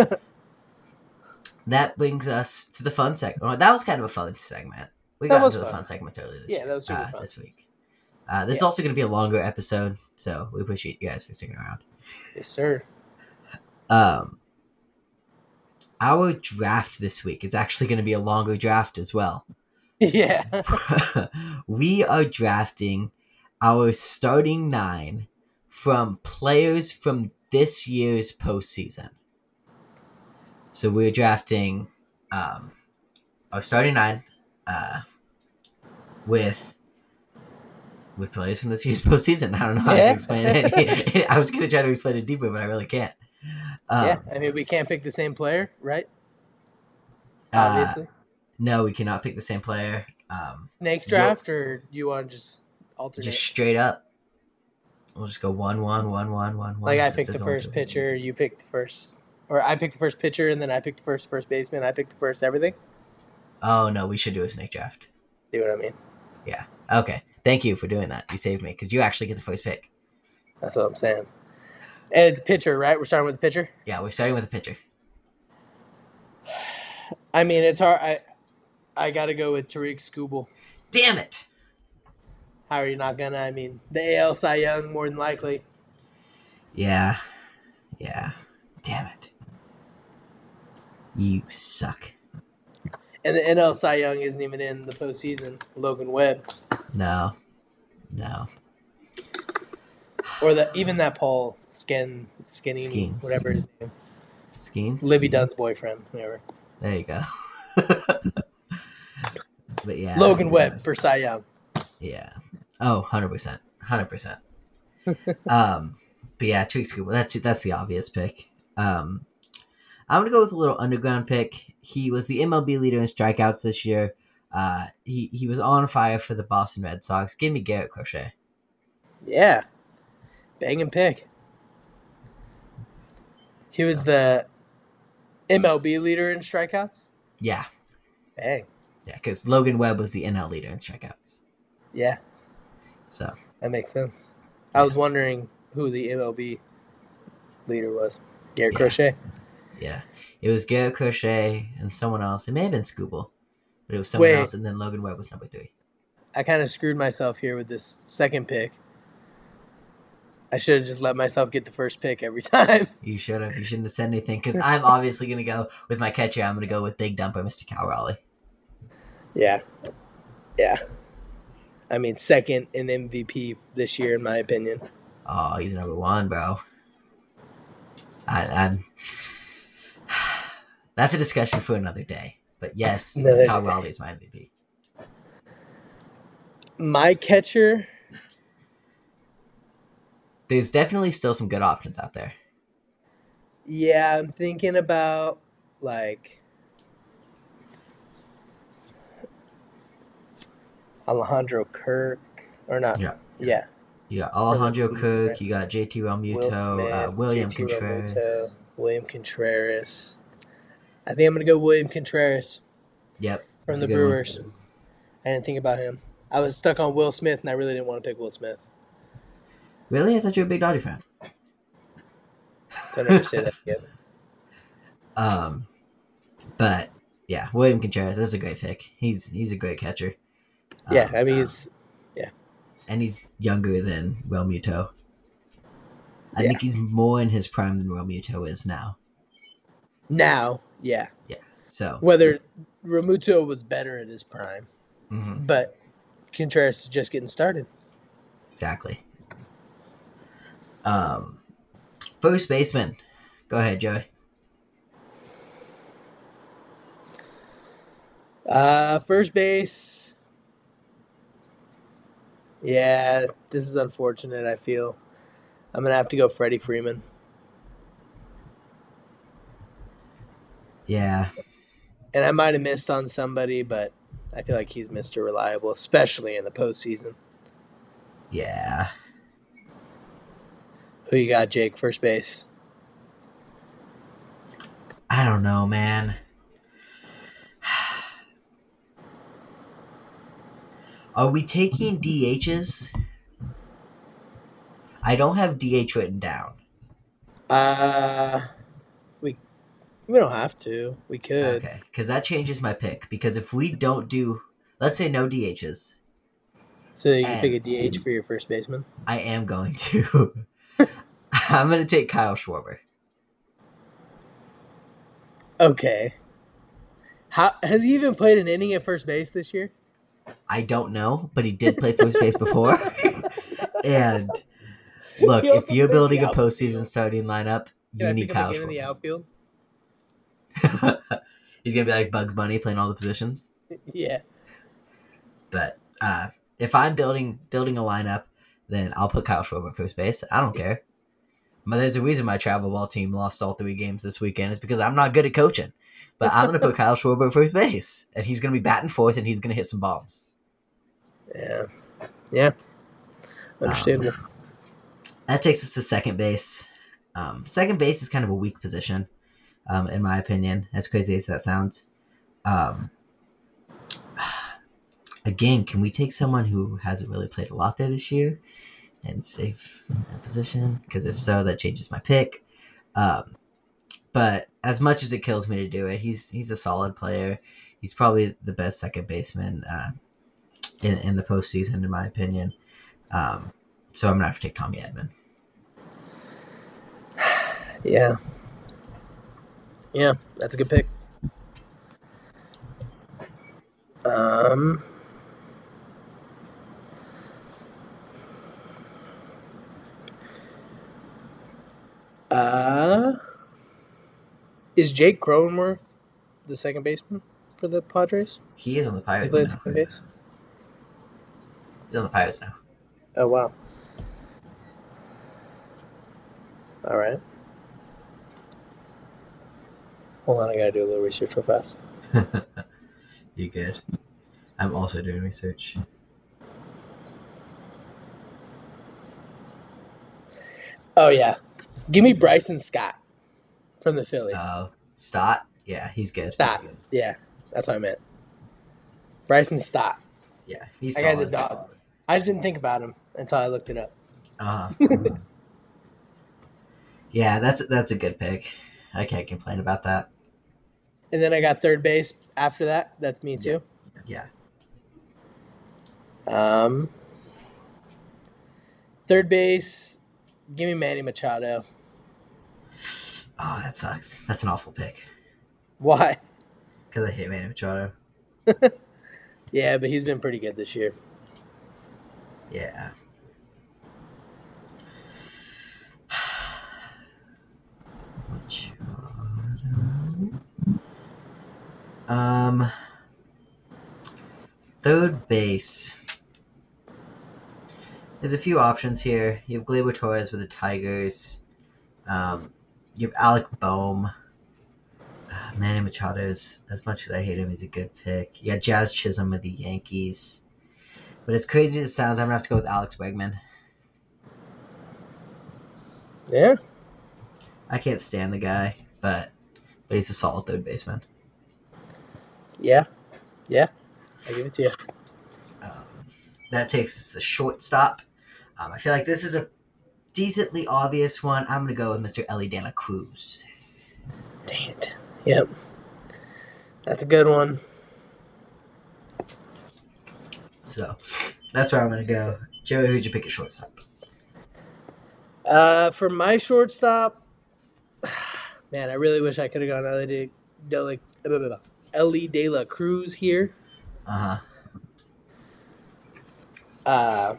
S1: That brings us to the fun segment. Well, that was kind of a fun segment. We
S3: That
S1: got
S3: was
S1: into the
S3: fun.
S1: fun segments earlier this
S3: Yeah,
S1: year,
S3: that was super
S1: uh,
S3: fun.
S1: this week. Uh, this is
S3: Yeah.
S1: also going to be a longer episode, so we appreciate you guys for sticking around.
S3: yes, sir.
S1: Um, our draft this week is actually going to be a longer draft as well.
S3: Yeah.
S1: We are drafting our starting nine from players from this year's postseason. So we're drafting um, our starting nine uh, with with players from this year's postseason. I don't know how
S3: Yeah.
S1: to explain it. I was going to try to explain it deeper, but I really can't. Um,
S3: yeah, I mean, we can't pick the same player, right?
S1: uh,
S3: Obviously.
S1: no, we cannot pick the same player. Um,
S3: Snake draft, or do you want to just alternate?
S1: just straight up. We'll just go one, one, one, one, one, one.
S3: like I
S1: Just
S3: picked the
S1: doesn't work
S3: first
S1: to me.
S3: pitcher, you picked the first, or I picked the first pitcher, and then I picked the first first baseman. I picked the first everything.
S1: Oh no, we should do a snake draft.
S3: See what I mean?
S1: Yeah. Okay. Thank you for doing that. You saved me because you actually get the first pick.
S3: That's what I'm saying. And it's pitcher, right? We're starting with the pitcher.
S1: Yeah, we're starting with the pitcher.
S3: I mean, it's hard. I I got to go with Tariq Skubal.
S1: Damn it!
S3: How are you not gonna? I mean, the A L Cy Young more than likely.
S1: Yeah. Yeah. Damn it. You suck.
S3: And the N L Cy Young isn't even in the postseason. Logan Webb,
S1: No. No.
S3: or the even that Paul Skin Skinny,
S1: Skeens.
S3: whatever his name,
S1: Skeens?
S3: Livy Dunn's boyfriend, whatever.
S1: There you go. But yeah.
S3: Logan Webb for Cy Young.
S1: Yeah. Oh, one hundred percent. one hundred percent. Um, but yeah, Tariq Skubal, that's, that's the obvious pick. Um, I'm going to go with a little underground pick. He was the M L B leader in strikeouts this year. Uh, he, he was on fire for the Boston Red Sox. Give me Garrett Crochet.
S3: Yeah, banging pick. He was the M L B leader in strikeouts.
S1: Yeah.
S3: Bang.
S1: Yeah, because Logan Webb was the N L leader in strikeouts.
S3: Yeah,
S1: So
S3: that makes sense. I was wondering who the M L B leader was. Garrett
S1: Yeah.
S3: Crochet?
S1: yeah, it was Garrett Crochet and someone else. It may have been Scooble, but it was someone
S3: Wait.
S1: else, and then Logan Webb was number three.
S3: I kind of screwed myself here with this second pick. I should have just let myself get the first pick every time.
S1: You should have. You shouldn't have said anything because I'm obviously going to go with my catcher. I'm going to go with Big Dumper, Mister Cal Raleigh.
S3: Yeah. Yeah. I mean, second in M V P this year, in my opinion.
S1: Oh, he's number one, bro. I, I'm. That's a discussion for another day. But yes,
S3: Another
S1: Cal
S3: day.
S1: Raleigh is my M V P.
S3: My catcher,
S1: There's definitely still some good options out there.
S3: yeah, I'm thinking about, like, Alejandro Kirk, or not.
S1: Yeah.
S3: Yeah.
S1: You got Alejandro
S3: For the-
S1: Kirk, you got J T
S3: Will
S1: Realmuto,
S3: Smith,
S1: uh, William
S3: J T
S1: Contreras.
S3: Realmuto, William Contreras. I think I'm going to go William Contreras
S1: Yep.
S3: from
S1: that's
S3: the
S1: a good one.
S3: Brewers. I didn't think about him. I was stuck on Will Smith, and I really didn't want to pick Will Smith.
S1: Really? I thought you were a big Dodger fan.
S3: Don't ever say that again.
S1: Um, but yeah, William Contreras. That's a great pick. He's he's a great catcher.
S3: Yeah,
S1: Um,
S3: I mean, he's
S1: and he's younger than Realmuto. I
S3: Yeah.
S1: think he's more in his prime than Realmuto is now.
S3: now, yeah.
S1: So
S3: Whether Realmuto was better at his prime,
S1: mhm,
S3: but Contreras is just getting started.
S1: exactly. Um, first baseman. Go ahead, Joey.
S3: Uh, first base. Yeah, this is unfortunate, I feel. I'm going to have to go Freddie Freeman.
S1: Yeah,
S3: And I might have missed on somebody, but I feel like he's Mister Reliable, especially in the postseason.
S1: yeah.
S3: Who you got, Jake, first base?
S1: I don't know, man. Are we taking D Hs? I don't have D H written down.
S3: Uh, we we don't have to. We could.
S1: Okay, because that changes my pick. Because if we don't do, let's say no D Hs,
S3: So you can
S1: And-
S3: pick a D H for your first baseman.
S1: I am going to. I'm going to take Kyle Schwarber.
S3: Okay. How has he even played an inning at first base this year?
S1: I don't know, but he did play first base before. And look,
S3: He
S1: if
S3: also
S1: you're
S3: played
S1: building
S3: the
S1: a postseason
S3: outfield.
S1: starting lineup,
S3: Can
S1: you
S3: I
S1: need
S3: pick him
S1: Kyle
S3: again in the
S1: Schwarber.
S3: outfield?
S1: He's going to be like Bugs Bunny playing all the positions.
S3: Yeah.
S1: But uh, if I'm building building a lineup, then I'll put Kyle Schwarber at first base. I don't care. But there's a reason my travel ball team lost all three games this weekend. It's because I'm not good at coaching. But I'm going to put Kyle Schwarber at first base. And he's going to be batting fourth, and he's going to hit some bombs.
S3: Yeah. Yeah. Understandable.
S1: Um, that takes us to second base. Um, second base is kind of a weak position, um, in my opinion, as crazy as that sounds. Um, again, can we take someone who hasn't really played a lot there this year and save that position? Because if so, that changes my pick. Um, but as much as it kills me to do it, he's he's a solid player. He's probably the best second baseman uh, in in the postseason, in my opinion. Um, so I'm gonna have to take Tommy Edman.
S3: Yeah. Yeah, that's a good pick. Um. Uh, is Jake Cronenworth the second baseman for the Padres?
S1: He is on the
S3: He
S1: Pirates
S3: played
S1: now.
S3: second base.
S1: He's on the Pirates now.
S3: Oh wow! All right. Hold on, I gotta do a little research real fast.
S1: You good? I'm also doing research.
S3: Oh yeah, give me Bryson Scott from the Phillies.
S1: Uh, Stott? Yeah, he's good.
S3: Scott. Yeah, that's what I meant. Bryson Stott.
S1: Yeah, he's
S3: That guy's a
S1: solid.
S3: dog. I just didn't think about him until I looked it up.
S1: Uh, yeah, that's that's a good pick. I can't complain about that.
S3: And then I got third base after that. That's me too.
S1: Yeah.
S3: Um, third base, give me Manny Machado.
S1: Oh, that sucks. That's an awful pick.
S3: Why?
S1: Because I hate Manny Machado.
S3: Yeah, but he's been pretty good this year.
S1: Yeah. Machado. Um, third base. There's a few options here. You have Gleyber Torres with the Tigers. Um, you have Alec Boehm. Uh, Manny Machado is, as much as I hate him, he's a good pick. You got Jazz Chisholm with the Yankees. But as crazy as it sounds, I'm going to have to go with Alex Bregman.
S3: Yeah.
S1: I can't stand the guy, but but he's a solid third baseman.
S3: Yeah. Yeah. I give it to you.
S1: Um, that takes us to shortstop. Um, I feel like this is a decently obvious one. I'm going to go with Mister Ellie De La Cruz.
S3: Dang it. Yep. That's a good one.
S1: So that's where I'm going to go. Joey, who'd you pick at shortstop?
S3: Uh, for my shortstop, man, I really wish I could have gone Ellie De, De, La, Ellie De La Cruz here.
S1: Uh-huh.
S3: Uh,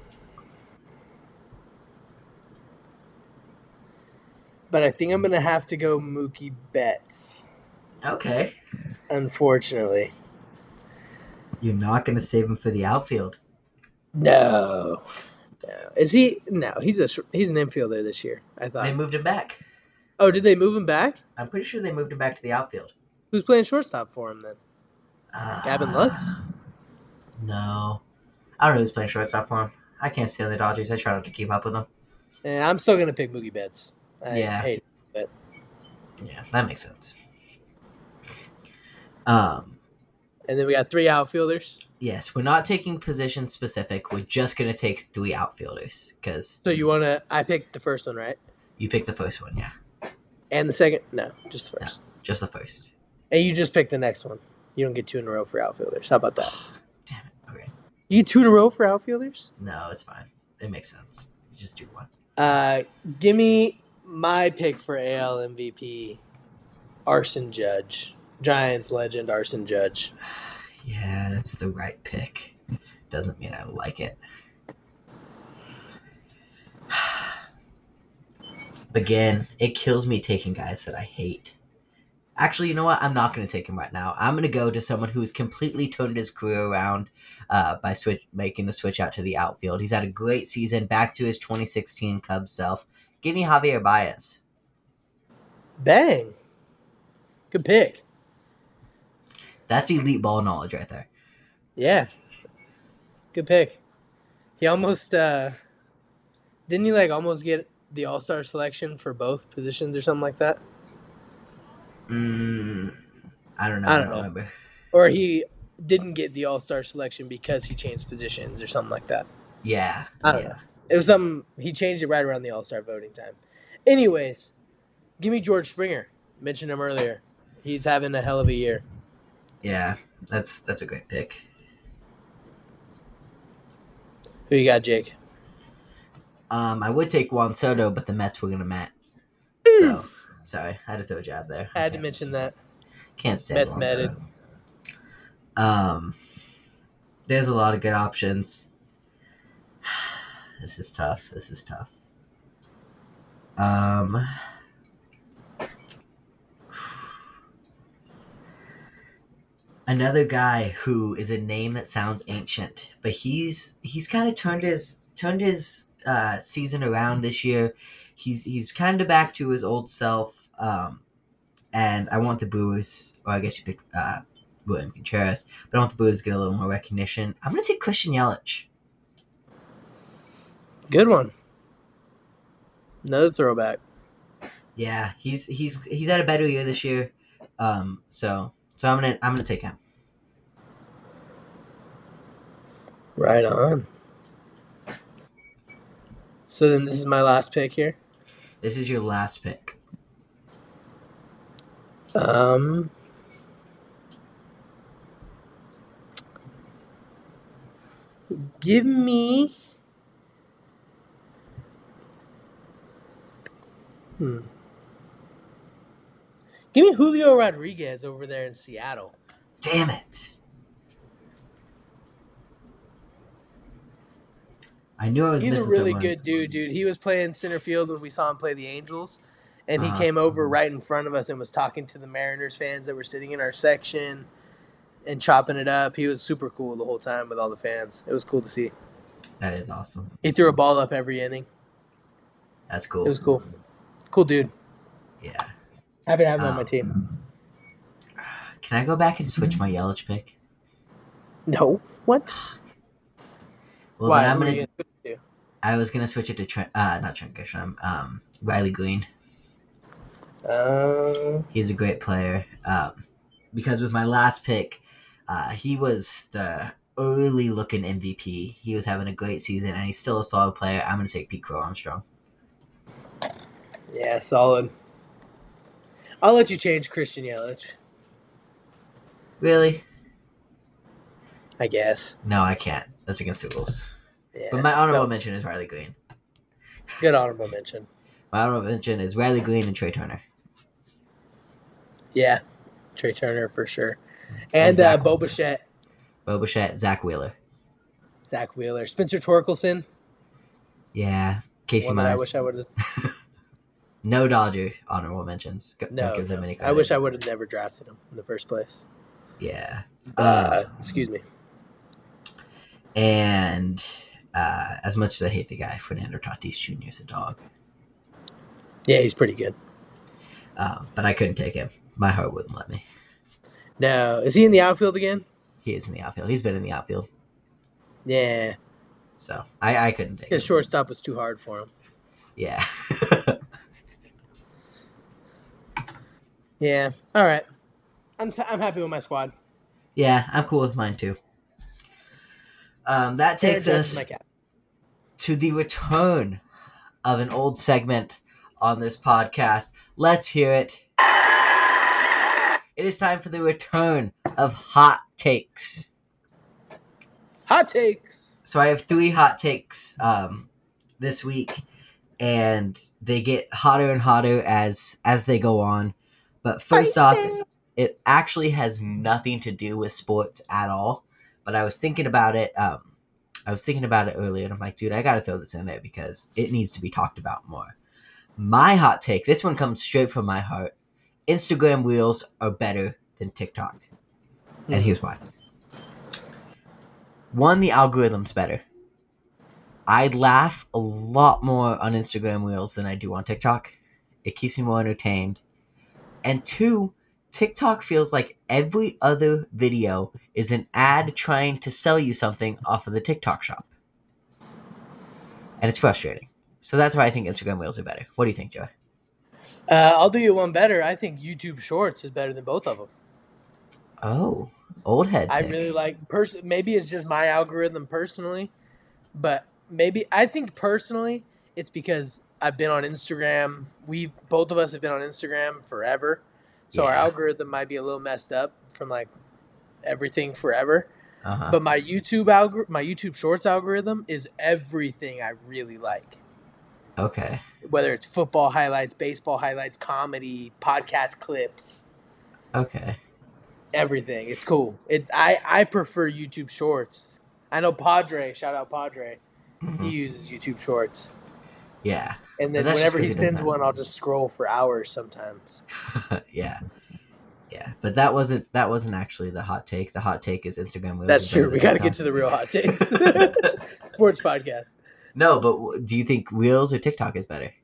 S3: but I think I'm going to have to go Mookie Betts,
S1: Okay.
S3: unfortunately.
S1: You're not going to save him for the outfield.
S3: No. No. Is he? No, he's a he's an infielder this year, I thought.
S1: They moved him back.
S3: Oh, did they move him back?
S1: I'm pretty sure they moved him back to the outfield.
S3: Who's playing shortstop for him then?
S1: Uh,
S3: Gavin Lux?
S1: No. I don't know who's playing shortstop for him. I can't stand the Dodgers. I try not to keep up with them.
S3: Yeah, I'm still going to pick Mookie Betts. I
S1: Yeah.
S3: hate it, but
S1: Yeah, that makes sense. Um,
S3: and then we got three outfielders.
S1: yes, we're not taking position specific. We're just going to take three outfielders because
S3: So you want to? I picked the first one, right?
S1: you picked the first one, yeah.
S3: And the second? No, just the first.
S1: No, just the first.
S3: And you just picked the next one. You don't get two in a row for outfielders. How about that?
S1: Damn it. Okay.
S3: You get two in a row for outfielders?
S1: No, it's fine. It makes sense. Just do one.
S3: Uh, give me my pick for A L M V P, Arson Judge. Giants legend Arson Judge.
S1: Yeah, that's the right pick. Doesn't mean I like it. Again, it kills me taking guys that I hate. Actually, you know what? I'm not going to take him right now. I'm going to go to someone who's completely turned his career around uh, by switch making the switch out to the outfield. He's had a great season, back to his twenty sixteen Cubs self. Give me Javier Baez.
S3: Bang. Good pick.
S1: That's elite ball knowledge right there.
S3: Yeah. Good pick. He almost, uh, didn't he like almost get the All-Star selection for both positions or something like that?
S1: Mm, I don't know.
S3: I
S1: I
S3: don't
S1: don't,
S3: know.
S1: remember.
S3: Or he didn't get the All-Star selection because he changed positions or something like that.
S1: Yeah.
S3: I don't
S1: yeah.
S3: know. It was something, he changed it right around the All-Star voting time. Anyways, give me George Springer. Mentioned him earlier. He's having a hell of a year.
S1: Yeah, that's that's a great pick.
S3: Who you got, Jake?
S1: Um, I would take Juan Soto, but the Mets were gonna Met. So sorry, I had to throw a jab there.
S3: I had to
S1: Can't
S3: mention
S1: s-
S3: that.
S1: Can't stand
S3: Mets
S1: Juan
S3: matted.
S1: Soto. Um, there's a lot of good options. This is tough. This is tough. Um. Another guy who is a name that sounds ancient, but he's he's kind of turned his turned his uh, season around this year. He's he's kind of back to his old self, um, and I want the Brewers, or I guess you picked uh, William Contreras, but I want the Brewers to get a little more recognition. I'm gonna take Christian Yelich.
S3: Good one. Another throwback.
S1: Yeah, he's he's he's had a better year this year, um, so so I'm gonna I'm gonna take him.
S3: Right on. So then this is my last pick here.
S1: This is your last pick.
S3: Um, give me. Hmm. Give me Julio Rodriguez over there in Seattle.
S1: Damn it. I knew I was
S3: He's a
S1: missing
S3: really
S1: someone.
S3: good dude, dude. He was playing center field when we saw him play the Angels, and he
S1: Uh-huh.
S3: came over right in front of us and was talking to the Mariners fans that were sitting in our section and chopping it up. He was super cool the whole time with all the fans. It was cool to see.
S1: That is awesome.
S3: He threw a ball up every inning.
S1: That's cool.
S3: It was cool. Cool dude.
S1: Yeah.
S3: Happy to have him
S1: Um,
S3: on my team.
S1: Can I go back and switch my Yelich pick?
S3: No. What?
S1: Well,
S3: Why?
S1: then I'm
S3: Who are
S1: gonna.
S3: you gonna do?
S1: I was gonna switch it to Trent. Uh, not Trent Grisham. Um, Riley Green.
S3: Uh,
S1: He's a great player. Um, because with my last pick, uh, he was the early looking M V P. He was having a great season, and he's still a solid player. I'm gonna take Pete Crow Armstrong.
S3: yeah, solid. I'll let you change Christian Yelich,
S1: Really?
S3: I guess.
S1: No, I can't. That's against the rules.
S3: Yeah.
S1: But my honorable
S3: No,
S1: mention is Riley Green.
S3: good honorable mention.
S1: My honorable mention is Riley Green and Trey Turner.
S3: Yeah, Trey Turner for sure.
S1: And
S3: And uh,
S1: Zach
S3: Bo
S1: Wheeler.
S3: Bichette,
S1: Bo Bichette, Zach Wheeler.
S3: Zach Wheeler, Spencer Torkelson.
S1: Yeah. Casey
S3: One that I
S1: Myers.
S3: wish I would have.
S1: No Dodger honorable mentions. Go-
S3: No,
S1: Don't give them
S3: no.
S1: any
S3: I
S1: credit.
S3: wish I would have never drafted him in the first place.
S1: Yeah.
S3: Uh, excuse me.
S1: And uh, as much as I hate the guy, Fernando Tatis Junior is a dog.
S3: Yeah, he's pretty good.
S1: Um, but I couldn't take him. My heart wouldn't let me.
S3: No, is he in the outfield again?
S1: He is in the outfield. He's been in the outfield.
S3: Yeah,
S1: So I, I couldn't take
S3: his
S1: him.
S3: shortstop was too hard for him.
S1: Yeah.
S3: Yeah, all right. I'm I'm happy with my squad.
S1: Yeah, I'm cool with mine too. Um, that takes
S3: Aaron Judge is
S1: us
S3: my cap.
S1: to the return of an old segment on this podcast. Let's hear it. It is time for the return of hot takes.
S3: Hot takes.
S1: So I have three hot takes um, this week, and they get hotter and hotter as as they go on. But first off, it actually has nothing to do with sports at all. But I was thinking about it. Um, I was thinking about it earlier, and I'm like, dude, I got to throw this in there because it needs to be talked about more. My hot take, this one comes straight from my heart. Instagram Reels are better than TikTok. And here's why. One, the algorithm's better. I laugh a lot more on Instagram Reels than I do on TikTok. It keeps me more entertained. And two, TikTok feels like every other video is an ad trying to sell you something off of the TikTok shop. And it's frustrating. So that's why I think Instagram Reels are better. What do you think, Joe?
S3: Uh, I'll do you one better. I think YouTube Shorts is better than both of them.
S1: Oh, old head
S3: I
S1: pick.
S3: really like pers- maybe it's just my algorithm personally, but maybe I think personally it's because I've been on Instagram. We both of us have been on Instagram forever, so our
S1: Yeah.
S3: algorithm might be a little messed up from like everything forever.
S1: Uh-huh.
S3: But my YouTube algor- my YouTube Shorts algorithm is everything I really like.
S1: Okay.
S3: Whether it's football highlights, baseball highlights, comedy, podcast clips,
S1: Okay.
S3: everything. It's cool. It I, I prefer YouTube Shorts. I know Padre, shout out Padre.
S1: Mhm.
S3: He uses YouTube Shorts.
S1: Yeah.
S3: And
S1: But
S3: then
S1: that's just
S3: whenever
S1: 'cause
S3: he
S1: he doesn't
S3: sends
S1: have-
S3: one, I'll just scroll for hours sometimes.
S1: yeah. Yeah. But that wasn't that wasn't actually the hot take. The hot take is Instagram Reels.
S3: That's
S1: is better
S3: true.
S1: than
S3: We got to
S1: TikTok.
S3: get to the real hot takes. Sports podcast.
S1: No, but w- do you think Reels or TikTok is better?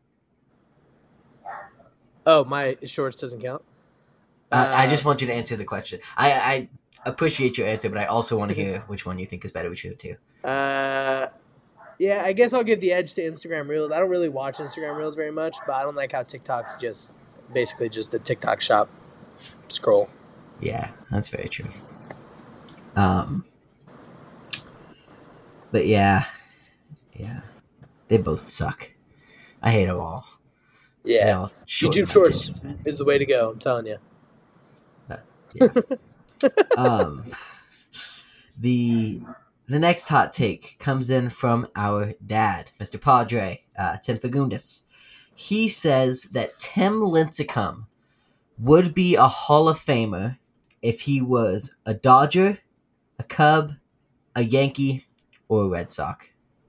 S3: Oh, my Shorts doesn't count?
S1: Uh, I
S3: Uh,
S1: just want you to answer the question. I, I appreciate your answer, but I also want to hear which one you think is better between the two.
S3: Uh, yeah, I guess I'll give the edge to Instagram Reels. I don't really watch Instagram Reels very much, but I don't like how TikTok's just basically just a TikTok shop scroll.
S1: Yeah, that's very true. Um, But yeah, yeah, they both suck. I hate them all. They
S3: Yeah,
S1: all short
S3: YouTube
S1: my
S3: Shorts
S1: attention span.
S3: is the way to go. I'm telling you.
S1: But yeah. um, the the next hot take comes in from our dad, Mister Padre, uh, Tim Fagundes. He says that Tim Lincecum would be a Hall of Famer if he was a Dodger, a Cub, a Yankee, or a Red Sox.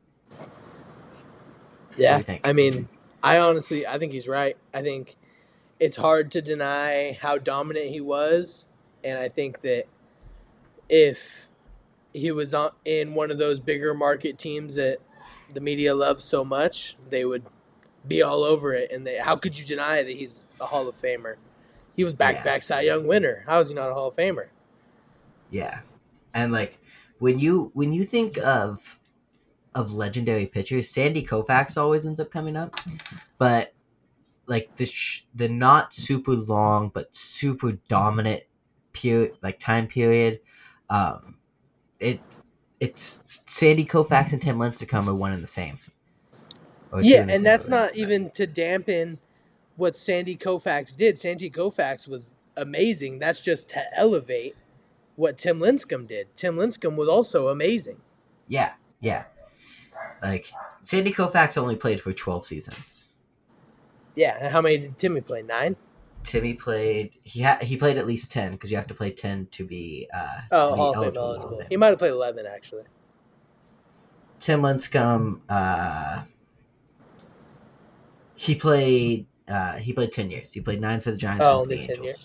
S1: What do
S3: Yeah,
S1: you think?
S3: I mean, I honestly, I think he's right. I think it's hard to deny how dominant he was, and I think that if he was on, in one of those bigger market teams that the media loves so much, they would be all over it. And they, how could you deny that he's a Hall of Famer? He was back-to-back Cy Young winner. How is he not a Hall of Famer?
S1: Yeah, and like when you when you think of of legendary pitchers, Sandy Koufax always ends up coming up, but like the sh- the not super long but super dominant period, like time period, um, it it's Sandy Koufax and Tim Lincecum are one and the same. Or two
S3: Yeah,
S1: and the
S3: and
S1: same,
S3: that's
S1: whatever.
S3: not even to dampen what Sandy Koufax did. Sandy Koufax was amazing. That's just to elevate what Tim Lincecum did. Tim Lincecum was also amazing.
S1: Yeah, yeah. Like Sandy Koufax only played for twelve seasons.
S3: Yeah, and how many did Timmy play? Nine?
S1: Timmy played. He had he played at least ten because you have to play ten to be uh
S3: Oh,
S1: to be
S3: Hall of Fame
S1: eligible.
S3: eligible.
S1: Hall of Fame.
S3: He might have played eleven, actually.
S1: Tim Lincecum, uh, he played. Uh, he played ten years. He played nine for the Giants,
S3: Oh,
S1: one for the
S3: only ten
S1: Angels.
S3: years.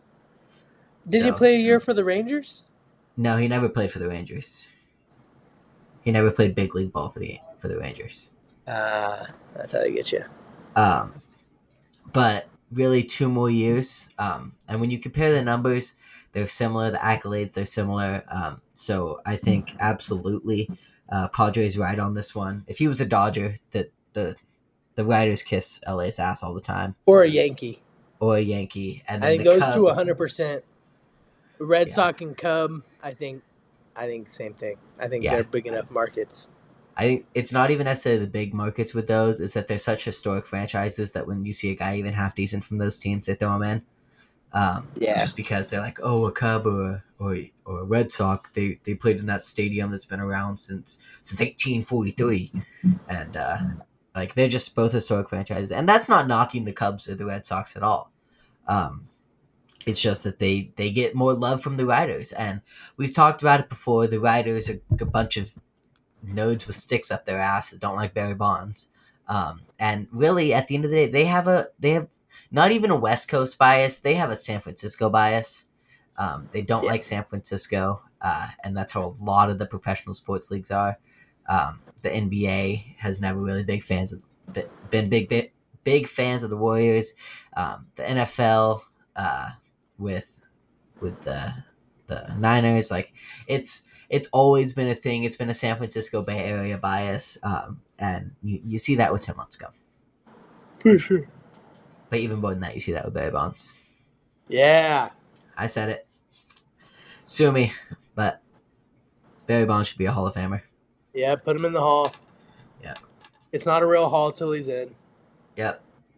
S3: Did
S1: So,
S3: he play a year for the Rangers?
S1: No, he never played for the Rangers. He never played big league ball for the for the Rangers.
S3: Ah, that's how they get you.
S1: Um, but really, two more years. Um, and when you compare the numbers, they're similar. The accolades, they're similar. Um, so I think absolutely, uh, Padres right on this one. If he was a Dodger, the the the writers kiss L A's ass all the time,
S3: Or a Yankee.
S1: or a Yankee, and then
S3: I think
S1: the
S3: those
S1: Cub,
S3: two one hundred percent. Red
S1: Yeah.
S3: Sox and Cub, I think I think same thing. I think
S1: Yeah.
S3: they're big enough markets.
S1: I think it's not even necessarily the big markets with those. Is that they're such historic franchises that when you see a guy even half decent from those teams, they throw him in. Um,
S3: Yeah.
S1: Just because they're like, oh, a Cub or a, or a, or a Red Sox, they they played in that stadium that's been around since since eighteen forty-three, and uh, like they're just both historic franchises, and that's not knocking the Cubs or the Red Sox at all. Um, it's just that they they get more love from the writers, and we've talked about it before. The writers are a bunch of nerds with sticks up their ass that don't like Barry Bonds. Um, and really, at the end of the day, they have a they have not even a West Coast bias. They have a San Francisco bias. Um, they don't
S3: Yeah.
S1: like San Francisco, uh, and that's how a lot of the professional sports leagues are. Um, the N B A has never really big fans of been big big, big fans of the Warriors. Um, the N F L uh, with with the the Niners, like it's it's always been a thing. It's been a San Francisco Bay Area bias, um, and you, you see that with Tim Lincecum.
S3: For sure.
S1: But even more than that, you see that with Barry Bonds.
S3: Yeah.
S1: I said it. Sue me, but Barry Bonds should be a Hall of Famer.
S3: Yeah, put him in the hall.
S1: Yeah.
S3: It's not a real hall till he's in.
S1: Yep.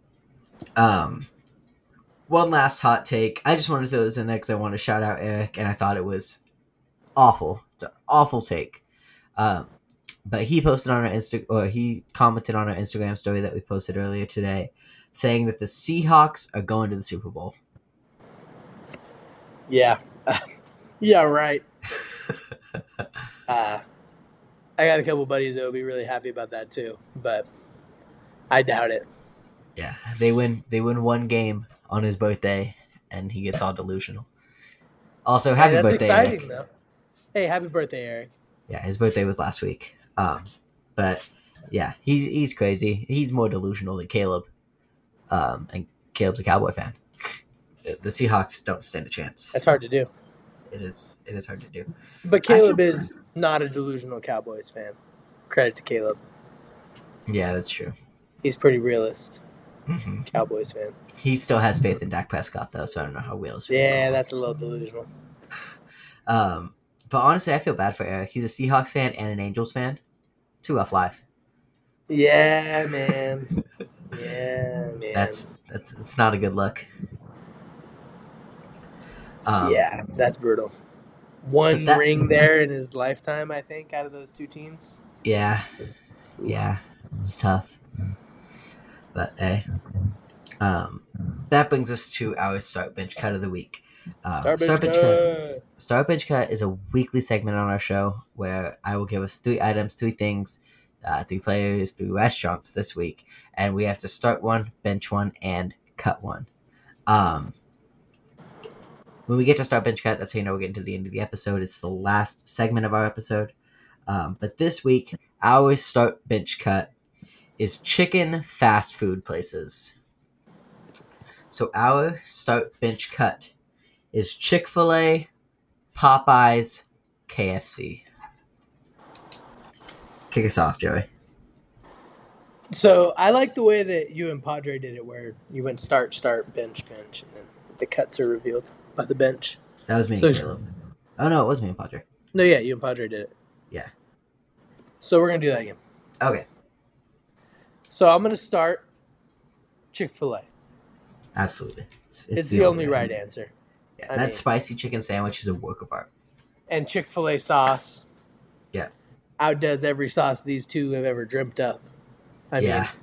S1: Um, one last hot take. I just wanted to throw this in there because I want to shout out Eric, and I thought it was awful. It's an awful take. Um, but he posted on our Insta, or he commented on our Instagram story that we posted earlier today, saying that the Seahawks are going to the Super Bowl.
S3: Yeah. Yeah, right. uh, I got a couple buddies that would be really happy about that too, but I doubt it.
S1: Yeah, they win. They win one game on his birthday, and he gets all delusional. Also, happy
S3: hey, that's
S1: birthday,
S3: exciting,
S1: Eric.
S3: though. Hey, happy birthday, Eric.
S1: Yeah, his birthday was last week. Um, but yeah, he's he's crazy. He's more delusional than Caleb. Um, and Caleb's a Cowboy fan. The Seahawks don't stand a chance.
S3: That's hard to do.
S1: It is. It is hard to do.
S3: But Caleb
S1: feel-
S3: is not a delusional Cowboys fan. Credit to Caleb.
S1: Yeah, that's true.
S3: He's pretty realist
S1: Mm-hmm.
S3: Cowboys fan.
S1: He still has faith in Dak Prescott, though, so I don't know how real his faith
S3: Yeah,
S1: is.
S3: that's a little delusional.
S1: Um, but honestly, I feel bad for Eric. He's a Seahawks fan and an Angels fan. It's a rough life.
S3: Yeah, man. Yeah, man.
S1: That's that's it's not a good look. Um,
S3: yeah, that's brutal. One
S1: that,
S3: ring there in his lifetime, I think, out of those two teams.
S1: Yeah, yeah, it's tough. But hey, um, that brings us to our start bench cut of the week. Um,
S3: Start bench
S1: start bench
S3: cut.
S1: cut. Start bench cut is a weekly segment on our show where I will give us three items, three things, uh, three players, three restaurants this week, and we have to start one, bench one, and cut one. Um, when we get to start bench cut, that's how you know we're getting to the end of the episode. It's the last segment of our episode. Um, but this week, our start bench cut is chicken fast food places. So our start bench cut is Chick-fil-A, Popeyes, K F C. Kick us off, Joey.
S3: So I like the way that you and Padre did it, where you went start, start, bench, bench, and then the cuts are revealed by the bench.
S1: That was me
S3: So-
S1: and Caleb. Oh, no, it was me and Padre.
S3: No, yeah, you and Padre did it.
S1: Yeah.
S3: So we're gonna do that again.
S1: Okay,
S3: So I'm gonna start Chick-fil-A.
S1: absolutely. It's,
S3: It's, the, only right answer.
S1: Yeah,
S3: I
S1: that
S3: mean-
S1: spicy chicken sandwich is a work of art.
S3: And Chick-fil-A sauce.
S1: Yeah.
S3: Outdoes every sauce these two have ever dreamt of. I
S1: yeah.
S3: mean,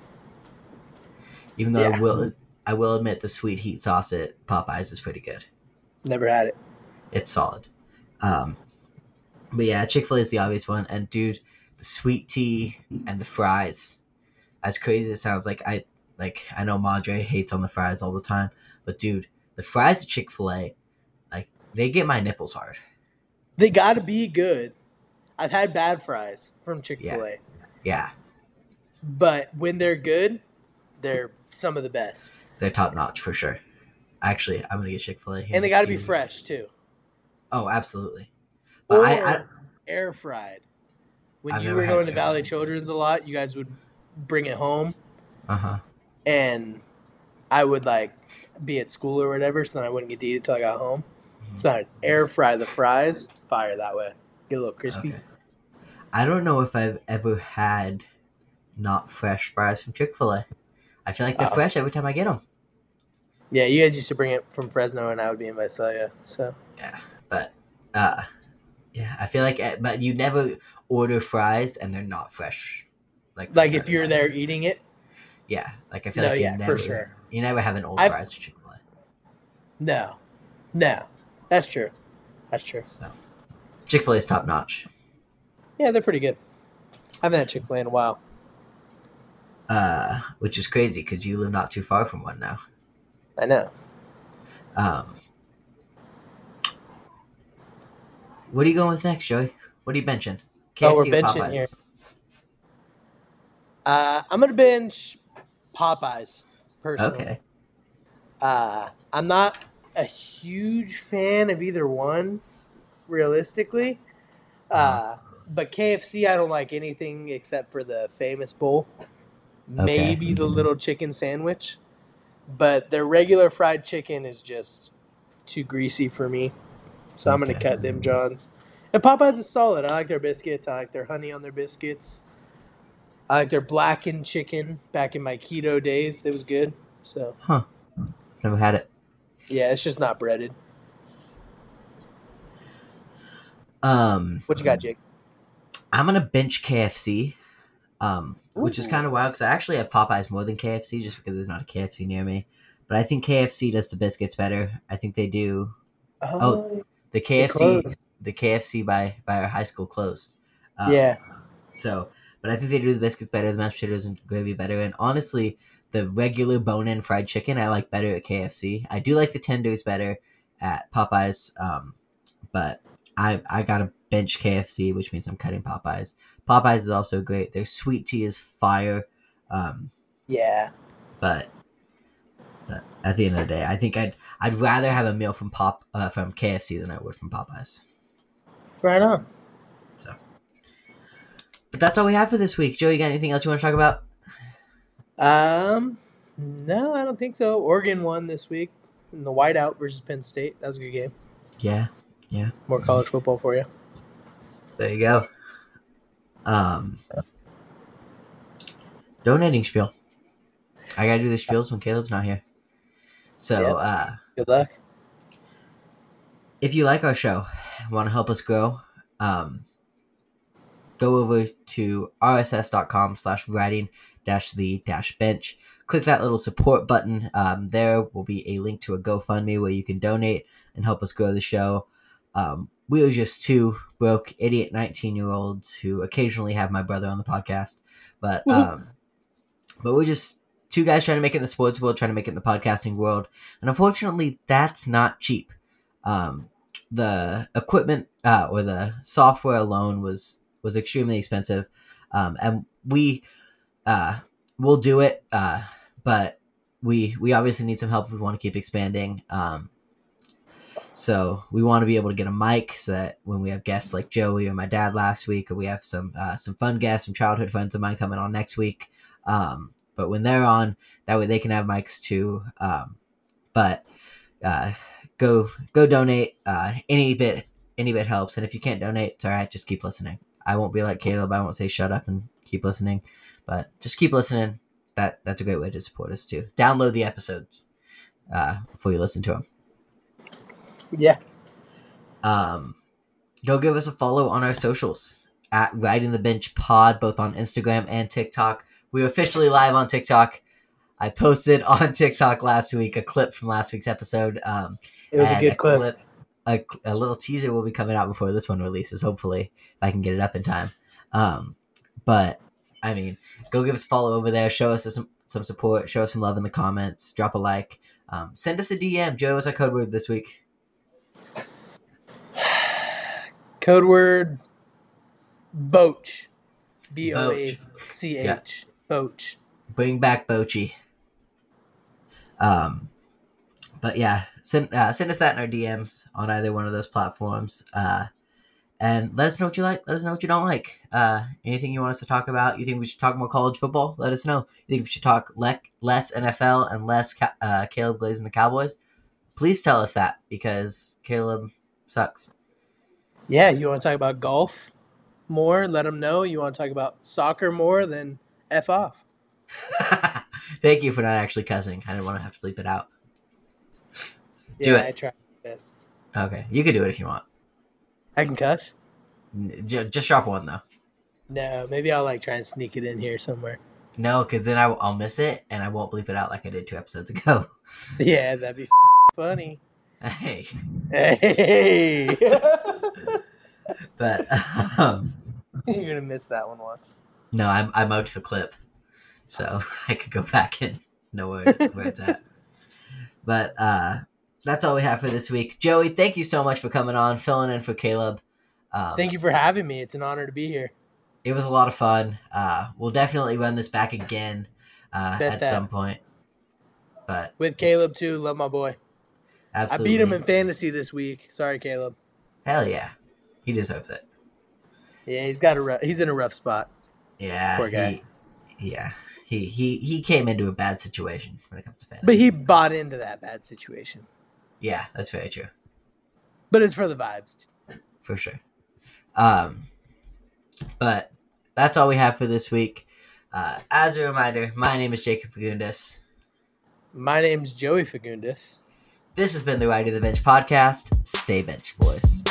S1: Even though
S3: Yeah.
S1: I will, I will admit the sweet heat sauce at Popeyes is pretty good.
S3: never had it.
S1: It's solid. Um, but yeah, Chick-fil-A is the obvious one. And dude, the sweet tea and the fries. As crazy as it sounds, like I like I know Madre hates on the fries all the time, but dude, the fries at Chick-fil-A, like they get my nipples hard.
S3: They gotta be good. I've had bad fries from Chick-fil-A.
S1: Yeah,
S3: But when they're good, they're some of the best.
S1: they're top notch for sure. Actually, I'm gonna get Chick-fil-A here.
S3: And they got to be
S1: Here.
S3: fresh too.
S1: Oh, absolutely. But
S3: Or
S1: I, I
S3: air fried. When
S1: I've
S3: you
S1: never
S3: were
S1: had
S3: going to
S1: air
S3: Valley
S1: fried.
S3: Children's a lot, you guys would bring it home,
S1: uh huh.
S3: and I would like be at school or whatever, so then I wouldn't get to eat it till I got home.
S1: Mm-hmm.
S3: So I'd air fry the fries, fire that way, get a little crispy.
S1: Okay. I don't know if I've ever had not fresh fries from Chick-fil-A. I feel like they're
S3: Oh.
S1: fresh every time I get them.
S3: Yeah, you guys used to bring it from Fresno, and I would be in Visalia. So
S1: Yeah, but uh, yeah, I feel like, eh, but you never order fries and they're not fresh. Like,
S3: like if you're there eating it,
S1: yeah, like I feel
S3: no,
S1: like you
S3: yeah,
S1: never,
S3: for sure.
S1: you never have an old
S3: I've-
S1: fries to Chick-fil-A.
S3: No, no, that's true. That's true.
S1: So Chick-fil-A is top notch.
S3: Yeah, they're pretty good. I haven't had Chick-fil-A in a while.
S1: Uh, which is crazy because you live not too far from one now.
S3: I know.
S1: Um, what are you going with next, Joey? What are you benching?
S3: Oh, we're
S1: K F C or
S3: benching
S1: Popeyes?
S3: here. Uh, I'm gonna bench Popeyes personally.
S1: Okay.
S3: Uh, I'm not a huge fan of either one, realistically. Uh, but K F C, I don't like anything except for the famous bowl. Maybe the little chicken sandwich. But their regular fried chicken is just too greasy for me. So I'm going to
S1: Okay.
S3: cut them Johns. And Popeyes is solid. I like their biscuits. I like their honey on their biscuits. I like their blackened chicken back in my keto days. It was good. So,
S1: Huh. Never had it.
S3: yeah, it's just not breaded.
S1: Um,
S3: What you got, Jake?
S1: I'm gonna bench K F C, um, which is
S3: Ooh.
S1: kind of wild because I actually have Popeyes more than K F C just because there's not a K F C near me. But I think K F C does the biscuits better. I think they do.
S3: Oh,
S1: The K F C,
S3: closed.
S1: the K F C by by our high school closed. Um,
S3: yeah.
S1: So, but I think they do the biscuits better, the mashed potatoes and gravy better, and honestly, the regular bone-in fried chicken I like better at K F C. I do like the tenders better at Popeyes, um, but I I gotta bench K F C, which means I'm cutting Popeyes. Popeyes is also great. Their sweet tea is fire, um,
S3: Yeah.
S1: but, but at the end of the day, I think I'd I'd rather have a meal from Pop uh, from K F C than I would from Popeyes.
S3: Right on.
S1: So, but that's all we have for this week. Joe, you got anything else you want to talk about?
S3: Um, no, I don't think so. Oregon won this week in the whiteout versus Penn State. That was a good game.
S1: Yeah,
S3: More college football for you.
S1: there you go. Um, donating spiel. I gotta do the spiels when Caleb's not here. So,
S3: Yep.
S1: uh,
S3: Good luck.
S1: if you like our show, want to help us grow, um, go over to rss.com slash writing dash the dash bench. Click that little support button. Um, there will be a link to a GoFundMe where you can donate and help us grow the show. Um, we are just two broke, idiot nineteen-year-olds who occasionally have my brother on the podcast. But um, but we're just two guys trying to make it in the sports world, trying to make it in the podcasting world. And unfortunately, that's not cheap. Um, the equipment uh, or the software alone was was extremely expensive. Um, and we uh, will do it, uh, but we we obviously need some help if we want to keep expanding. Um, so we want to be able to get a mic so that when we have guests like Joey or my dad last week, or we have some uh, some fun guests, some childhood friends of mine coming on next week. Um, but when they're on, that way they can have mics too. Um, but uh, go go donate. Uh, any bit any bit helps. And if you can't donate, it's all right. Just keep listening. I won't be like Caleb. I won't say shut up and keep listening, but just keep listening. That that's a great way to support us too. Download the episodes uh, before you listen to them.
S3: Yeah.
S1: Um, go give us a follow on our socials at Riding the Bench Pod, both on Instagram and TikTok. We're officially live on TikTok. I posted on TikTok last week a clip from last week's episode. Um,
S3: It was a
S1: and
S3: good clip.
S1: clip a, a little teaser will be coming out before this one releases, hopefully, if I can get it up in time. Um, but, I mean, go give us a follow over there. Show us some, some support. Show us some love in the comments. Drop a like. Um, send us a D M. Joe, what's our code word this week?
S3: Code word Boach. B O A C H. Boach.
S1: Bring back Bochi. Um, but yeah, send uh, send us that in our D Ms on either one of those platforms. Uh, and let us know what you like. Let us know what you don't like. Uh, anything you want us to talk about? You think we should talk more college football? Let us know. You think we should talk le- less N F L and less Ca- uh, Caleb Glaze and the Cowboys? Please tell us that, because Caleb sucks.
S3: Yeah, you want to talk about golf more? Let them know. You want to talk about soccer more? Then F off.
S1: Thank you for not actually cussing. I didn't want to have to bleep it out.
S3: Yeah,
S1: Do it.
S3: I tried my best.
S1: Okay, you can do it if you want.
S3: I can cuss?
S1: J- just drop one, though.
S3: No, maybe I'll like try and sneak it in here somewhere.
S1: No, because then I, I'll miss it, and I won't bleep it out like I did two episodes ago.
S3: Yeah, that'd be funny.
S1: Hey.
S3: Hey!
S1: But, um,
S3: You're going to miss that one, watch.
S1: no, I, I marked the clip, so I could go back and know where, where it's at. But uh, that's all we have for this week. Joey, thank you so much for coming on, filling in for Caleb. Um,
S3: Thank you for having me. It's an honor to be here.
S1: It was a lot of fun. Uh, we'll definitely run this back again uh,
S3: Bet
S1: at
S3: that.
S1: some point. But
S3: With Caleb, too. Love my boy.
S1: absolutely.
S3: I beat him in fantasy this week. Sorry, Caleb.
S1: Hell yeah. He deserves it.
S3: Yeah, he's got a rough, he's in a rough spot.
S1: Yeah.
S3: Poor guy.
S1: He, yeah. He, he, he came into a bad situation when it comes to fantasy.
S3: But he bought into that bad situation.
S1: Yeah, that's very true.
S3: But it's for the vibes.
S1: For sure. Um, but that's all we have for this week. Uh, as a reminder, my name is Jacob Fagundes.
S3: My name's Joey Fagundes.
S1: This has been the Riding the Bench podcast. Stay bench, boys.